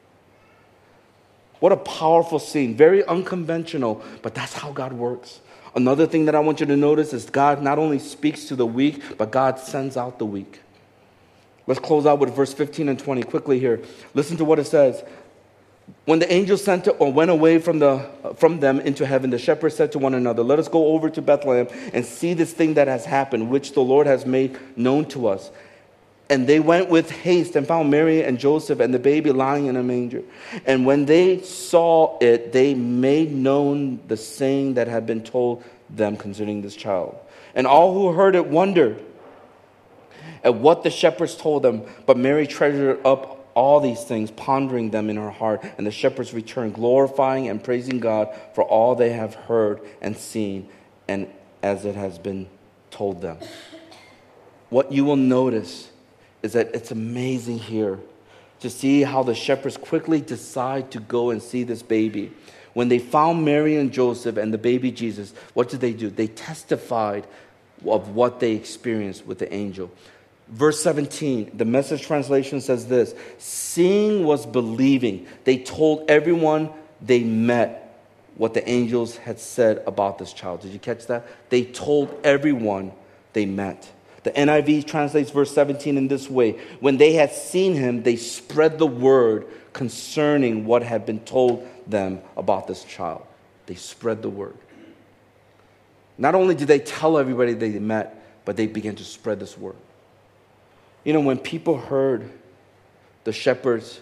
Speaker 1: What a powerful scene. Very unconventional, but that's how God works. Another thing that I want you to notice is God not only speaks to the weak, but God sends out the weak. Let's close out with verse fifteen and twenty quickly here. Listen to what it says. When the angels sent to, or went away from, the, from them into heaven, the shepherds said to one another, let us go over to Bethlehem and see this thing that has happened, which the Lord has made known to us. And they went with haste and found Mary and Joseph and the baby lying in a manger. And when they saw it, they made known the saying that had been told them concerning this child. And all who heard it wondered at what the shepherds told them. But Mary treasured up all these things, pondering them in her heart. And the shepherds returned, glorifying and praising God for all they have heard and seen, and as it has been told them. What you will notice is that it's amazing here to see how the shepherds quickly decide to go and see this baby. When they found Mary and Joseph and the baby Jesus, what did they do? They testified of what they experienced with the angel. Verse seventeen, the Message translation says this: seeing was believing. They told everyone they met what the angels had said about this child. Did you catch that? They told everyone they met. The N I V translates verse seventeen in this way: when they had seen him, they spread the word concerning what had been told them about this child. They spread the word. Not only did they tell everybody they met, but they began to spread this word. You know, when people heard the shepherds,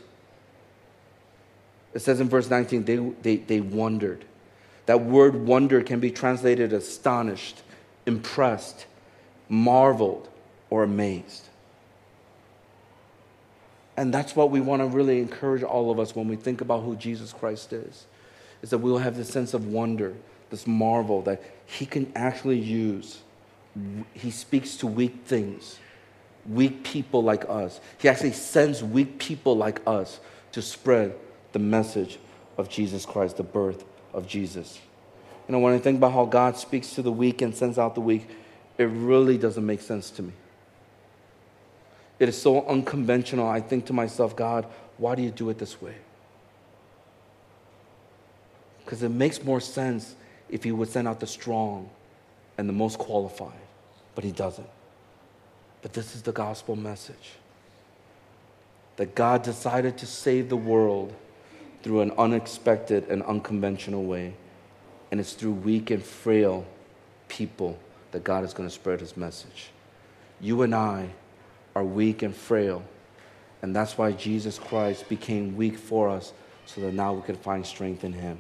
Speaker 1: it says in verse nineteen, they, they, they wondered. That word wonder can be translated astonished, impressed, marveled, or amazed. And that's what we want to really encourage all of us when we think about who Jesus Christ is, is that we'll have this sense of wonder, this marvel that he can actually use. He speaks to weak things, weak people like us. He actually sends weak people like us to spread the message of Jesus Christ, the birth of Jesus. You know, when I think about how God speaks to the weak and sends out the weak, it really doesn't make sense to me. It is so unconventional. I think to myself, God, why do you do it this way? Because it makes more sense if he would send out the strong and the most qualified. But he doesn't. But this is the gospel message. That God decided to save the world through an unexpected and unconventional way. And it's through weak and frail people that God is going to spread his message. You and I are weak and frail. And that's why Jesus Christ became weak for us, so that now we can find strength in him.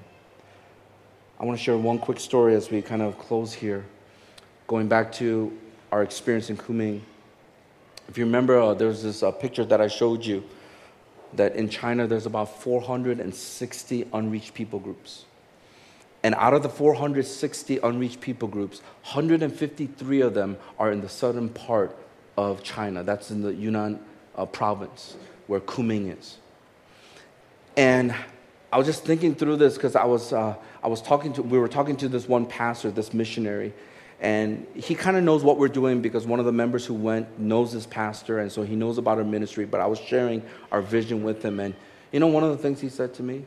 Speaker 1: I want to share one quick story as we kind of close here. Going back to our experience in Kunming. If you remember, uh, there was this uh, picture that I showed you that in China there's about four hundred sixty unreached people groups. And out of the four hundred sixty unreached people groups, one hundred fifty-three of them are in the southern part of China. That's in the Yunnan uh, province where Kunming is. And I was just thinking through this because I was uh, I was talking to we were talking to this one pastor, this missionary, and he kind of knows what we're doing because one of the members who went knows this pastor, and so he knows about our ministry. But I was sharing our vision with him, and you know, one of the things he said to me,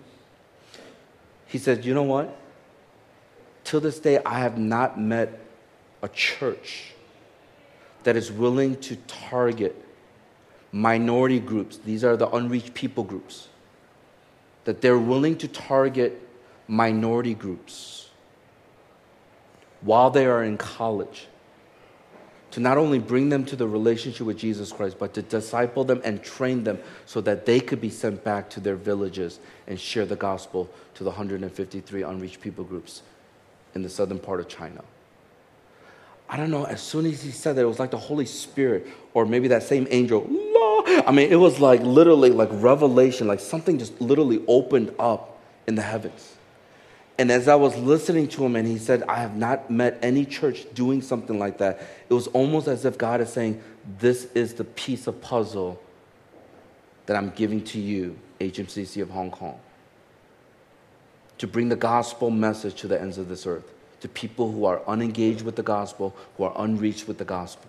Speaker 1: he said, "You know what? Till this day, I have not met a church that is willing to target minority groups." These are the unreached people groups. That they're willing to target minority groups while they are in college, to not only bring them to the relationship with Jesus Christ, but to disciple them and train them so that they could be sent back to their villages and share the gospel to the one hundred fifty-three unreached people groups in the southern part of China. I don't know, as soon as he said that, it was like the Holy Spirit, or maybe that same angel, I mean, it was like literally like revelation, like something just literally opened up in the heavens. And as I was listening to him and he said, I have not met any church doing something like that, it was almost as if God is saying, this is the piece of puzzle that I'm giving to you, H M C C of Hong Kong, to bring the gospel message to the ends of this earth, to people who are unengaged with the gospel, who are unreached with the gospel.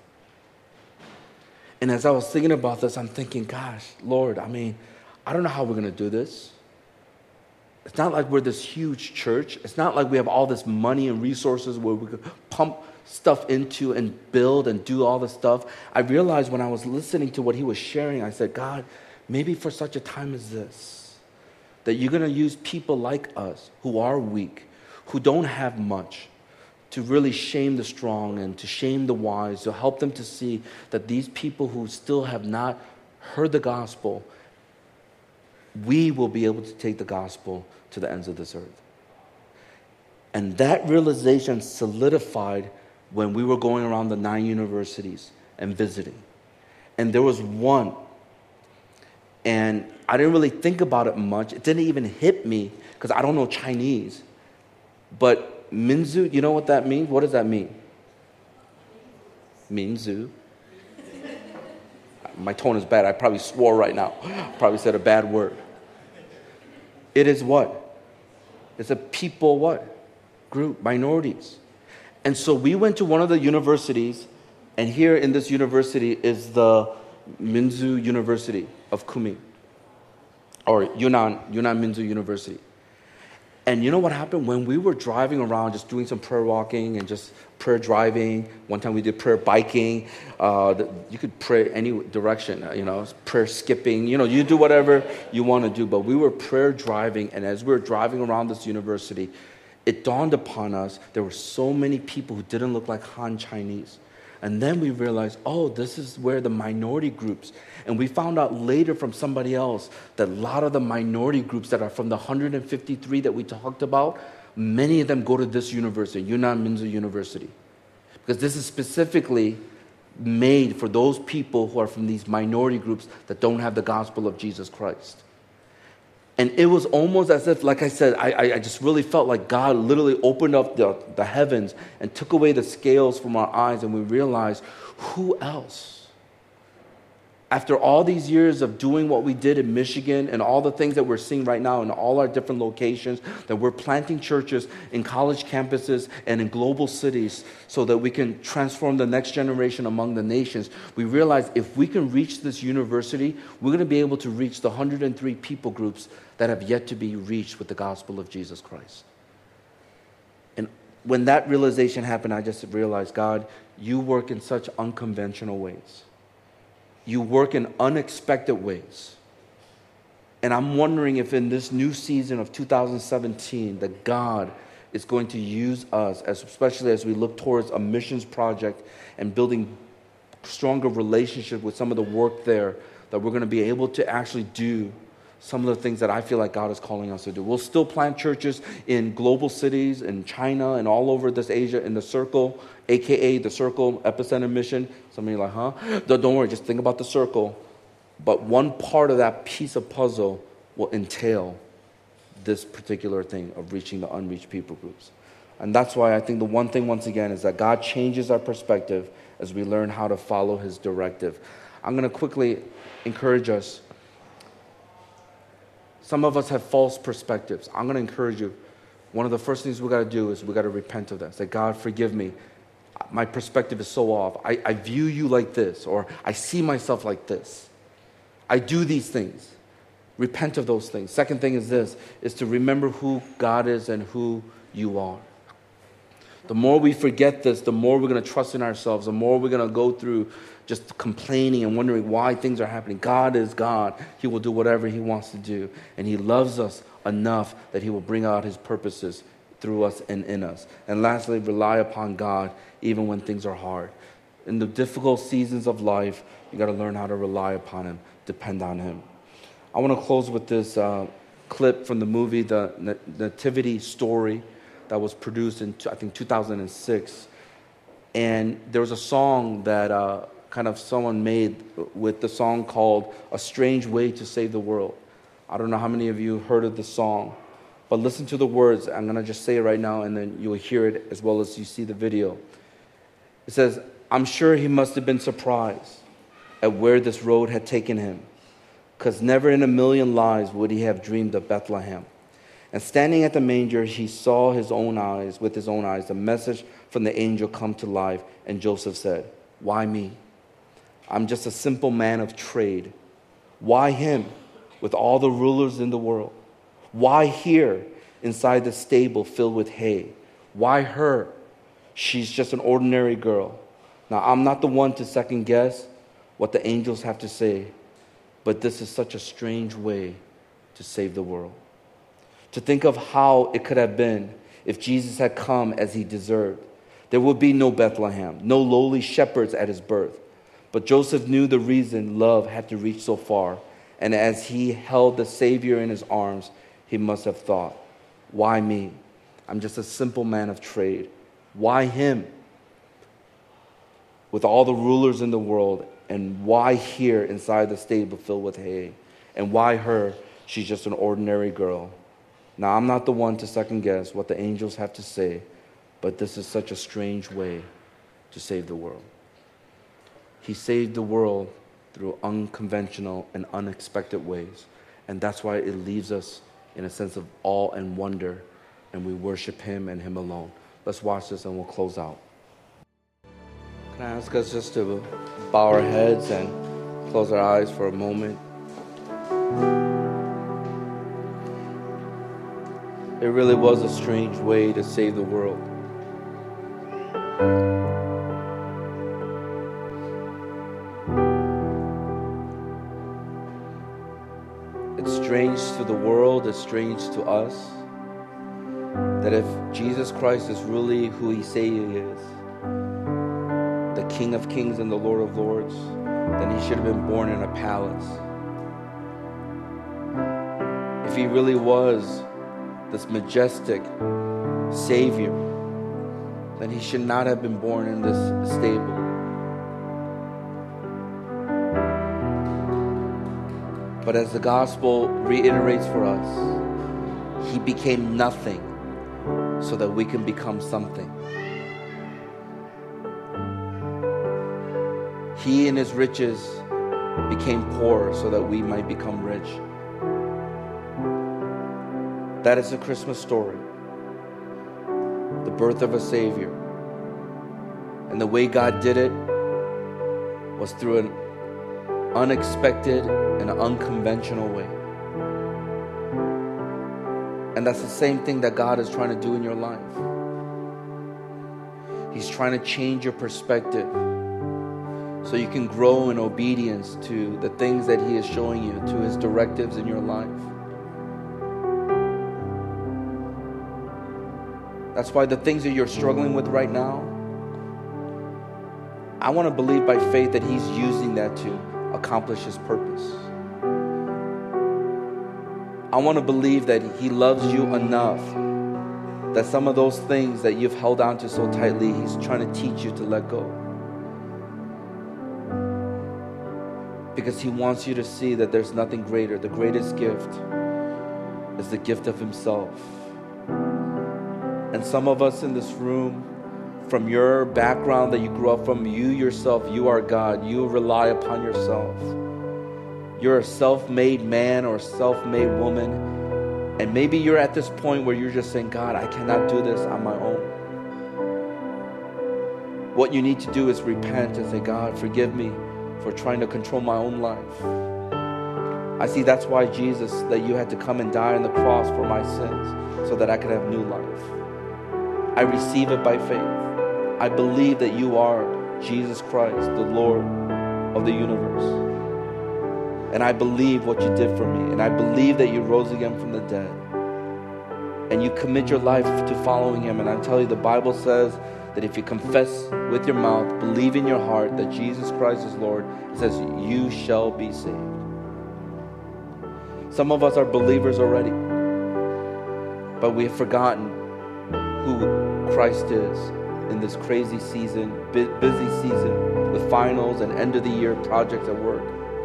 Speaker 1: And as I was thinking about this, I'm thinking, gosh, Lord, I mean, I don't know how we're going to do this. It's not like we're this huge church. It's not like we have all this money and resources where we could pump stuff into and build and do all this stuff. I realized when I was listening to what he was sharing, I said, God, maybe for such a time as this, that you're going to use people like us who are weak, who don't have much, to really shame the strong and to shame the wise, to help them to see that these people who still have not heard the gospel, we will be able to take the gospel to the ends of this earth. And that realization solidified when we were going around the nine universities and visiting. And there was one And I didn't really think about it much. It didn't even hit me because I don't know Chinese. But Minzu, you know what that means? What does that mean? Minzu. My tone is bad. I probably swore right now. Probably said a bad word. It is what? It's a people what? Group, minorities. And so we went to one of the universities, and here in this university is the Minzu University of Kunming, or Yunnan, Yunnan Minzu University. And you know what happened? When we were driving around, just doing some prayer walking and just prayer driving, one time we did prayer biking. Uh, the, you could pray any direction, you know, prayer skipping. You know, you do whatever you want to do. But we were prayer driving, and as we were driving around this university, it dawned upon us there were so many people who didn't look like Han Chinese. And then we realized, oh, this is where the minority groups, and we found out later from somebody else that a lot of the minority groups that are from the one hundred fifty-three that we talked about, many of them go to this university, Yunnan Minzu University. Because this is specifically made for those people who are from these minority groups that don't have the gospel of Jesus Christ. And it was almost as if, like I said, I, I just really felt like God literally opened up the, the heavens and took away the scales from our eyes, and we realized, who else? After all these years of doing what we did in Michigan and all the things that we're seeing right now in all our different locations, that we're planting churches in college campuses and in global cities so that we can transform the next generation among the nations, we realize if we can reach this university, we're going to be able to reach the one hundred three people groups that have yet to be reached with the gospel of Jesus Christ. And when that realization happened, I just realized, God, you work in such unconventional ways. You work in unexpected ways. And I'm wondering if in this new season of two thousand seventeen that God is going to use us, as, especially as we look towards a missions project and building stronger relationship with some of the work there, that we're going to be able to actually do some of the things that I feel like God is calling us to do. We'll still plant churches in global cities, in China, and all over this Asia, in the circle, a k a the Circle Epicenter Mission. Some of you are like, huh? Don't worry, just think about the circle. But one part of that piece of puzzle will entail this particular thing of reaching the unreached people groups. And that's why I think the one thing, once again, is that God changes our perspective as we learn how to follow his directive. I'm going to quickly encourage us. Some of us have false perspectives. I'm going to encourage you. One of the first things we got to do is we got to repent of that. Say, God, forgive me. My perspective is so off. I, I view you like this, or I see myself like this. I do these things. Repent of those things. Second thing is this, is to remember who God is and who you are. The more we forget this, the more we're going to trust in ourselves, the more we're going to go through just complaining and wondering why things are happening. God is God. He will do whatever he wants to do. And he loves us enough that he will bring out his purposes through us and in us. And lastly, rely upon God even when things are hard. In the difficult seasons of life, you got to learn how to rely upon him, depend on him. I want to close with this uh, clip from the movie, The Nativity Story, that was produced in, I think, two thousand six. And there was a song that uh, kind of someone made with the song called A Strange Way to Save the World. I don't know how many of you heard of the song, but listen to the words. I'm going to just say it right now, and then you'll hear it as well as you see the video. It says, I'm sure he must have been surprised at where this road had taken him, because never in a million lives would he have dreamed of Bethlehem. And standing at the manger, he saw his own eyes, with his own eyes, the message from the angel come to life. And Joseph said, why me? I'm just a simple man of trade. Why him, with all the rulers in the world? Why here, inside the stable filled with hay? Why her? She's just an ordinary girl. Now, I'm not the one to second guess what the angels have to say, but this is such a strange way to save the world. To think of how it could have been if Jesus had come as he deserved. There would be no Bethlehem, no lowly shepherds at his birth. But Joseph knew the reason love had to reach so far. And as he held the Savior in his arms, he must have thought, why me? I'm just a simple man of trade. Why him? With all the rulers in the world, and why here inside the stable filled with hay? And why her? She's just an ordinary girl. Now, I'm not the one to second guess what the angels have to say, but this is such a strange way to save the world. He saved the world through unconventional and unexpected ways. And that's why it leaves us in a sense of awe and wonder, and we worship him and him alone. Let's watch this and we'll close out. Can I ask us just to bow our heads and close our eyes for a moment? It really was a strange way to save the world. It's strange to the world, it's strange to us, that if Jesus Christ is really who he says he is, the King of Kings and the Lord of Lords, then he should have been born in a palace. If he really was this majestic Savior, then he should not have been born in this stable. But as the gospel reiterates for us, he became nothing so that we can become something. He in his riches became poor so that we might become rich. That is the Christmas story. The birth of a Savior. And the way God did it was through an unexpected and unconventional way. And that's the same thing that God is trying to do in your life. He's trying to change your perspective so you can grow in obedience to the things that he is showing you, to his directives in your life. That's why the things that you're struggling with right now, I want to believe by faith that he's using that to accomplish his purpose. I want to believe that he loves you enough that some of those things that you've held on to so tightly, he's trying to teach you to let go. Because he wants you to see that there's nothing greater. The greatest gift is the gift of himself. And some of us in this room, from your background that you grew up from, you yourself, you are God. You rely upon yourself. You're a self-made man or a self-made woman. And maybe you're at this point where you're just saying, God, I cannot do this on my own. What you need to do is repent and say, God, forgive me for trying to control my own life. I see that's why Jesus, that you had to come and die on the cross for my sins so that I could have new life. I receive it by faith. I believe that you are Jesus Christ, the Lord of the universe. And I believe what you did for me. And I believe that you rose again from the dead. And you commit your life to following him. And I tell you, the Bible says that if you confess with your mouth, believe in your heart that Jesus Christ is Lord, it says you shall be saved. Some of us are believers already, but we have forgotten who Christ is in this crazy season, busy season with finals and end of the year projects at work.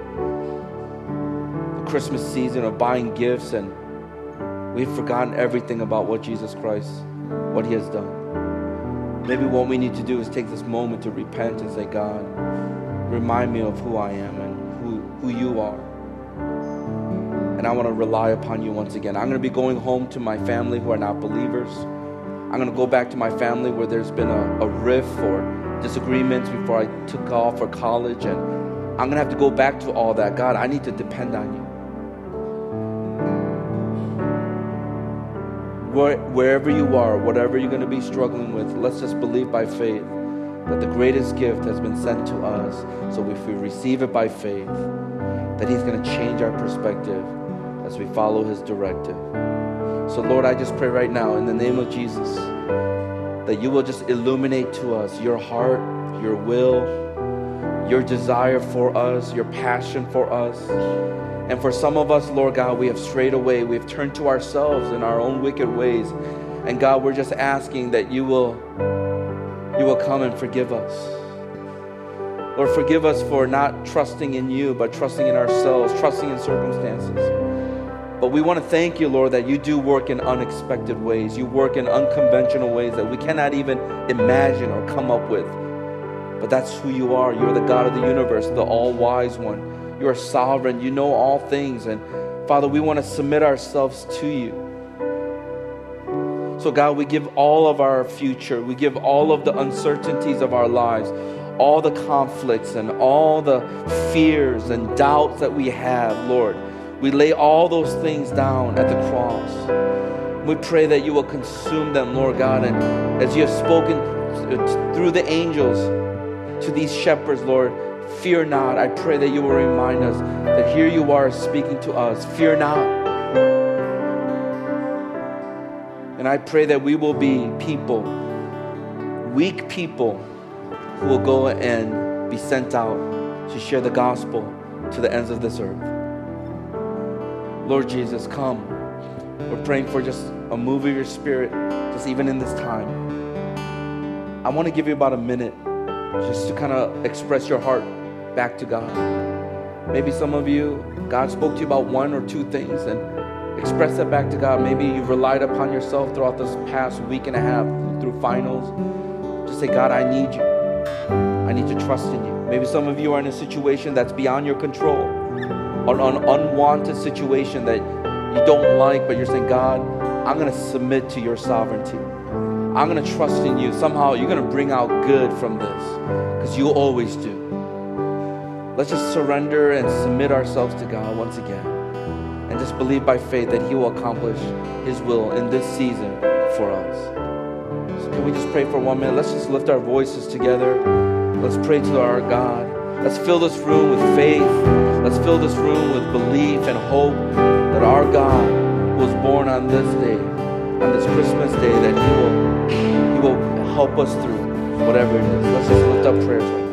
Speaker 1: The Christmas season of buying gifts, and we've forgotten everything about what Jesus Christ, what he has done. Maybe what we need to do is take this moment to repent and say, God, remind me of who I am and who, who you are. And I want to rely upon you once again. I'm going to be going home to my family who are not believers. I'm going to go back to my family where there's been a, a rift or disagreements before I took off for college. And I'm going to have to go back to all that. God, I need to depend on you. Where, wherever you are, whatever you're going to be struggling with, let's just believe by faith that the greatest gift has been sent to us. So if we receive it by faith, that he's going to change our perspective as we follow his directive. So Lord, I just pray right now in the name of Jesus that you will just illuminate to us your heart, your will, your desire for us, your passion for us. And for some of us, Lord God, we have strayed away. We have turned to ourselves in our own wicked ways. And God, we're just asking that you will, you will come and forgive us. Lord, forgive us for not trusting in you, but trusting in ourselves, trusting in circumstances. But we want to thank you, Lord, that you do work in unexpected ways. You work in unconventional ways that we cannot even imagine or come up with. But that's who you are. You're the God of the universe, the all-wise one. You are sovereign. You know all things. And Father, we want to submit ourselves to you. So God, we give all of our future. We give all of the uncertainties of our lives, all the conflicts and all the fears and doubts that we have, Lord. We lay all those things down at the cross. We pray that you will consume them, Lord God. And as you have spoken through the angels to these shepherds, Lord, fear not. I pray that you will remind us that here you are speaking to us. Fear not. And I pray that we will be people, weak people, who will go and be sent out to share the gospel to the ends of this earth. Lord Jesus, come. We're praying for just a move of your spirit, just even in this time. I want to give you about a minute just to kind of express your heart back to God. Maybe some of you, God spoke to you about one or two things, and express that back to God. Maybe you've relied upon yourself throughout this past week and a half through finals. Just say, God, I need you. I need to trust in you. Maybe some of you are in a situation that's beyond your control, or an unwanted situation that you don't like, but you're saying, God, I'm going to submit to your sovereignty. I'm going to trust in you. Somehow you're going to bring out good from this, because you always do. Let's just surrender and submit ourselves to God once again, and just believe by faith that he will accomplish his will in this season for us. So can we just pray for one minute? Let's just lift our voices together. Let's pray to our God. Let's fill this room with faith. Let's fill this room with belief and hope that our God was born on this day, on this Christmas day, that he will, he will help us through whatever it is. Let's just lift up prayers right now.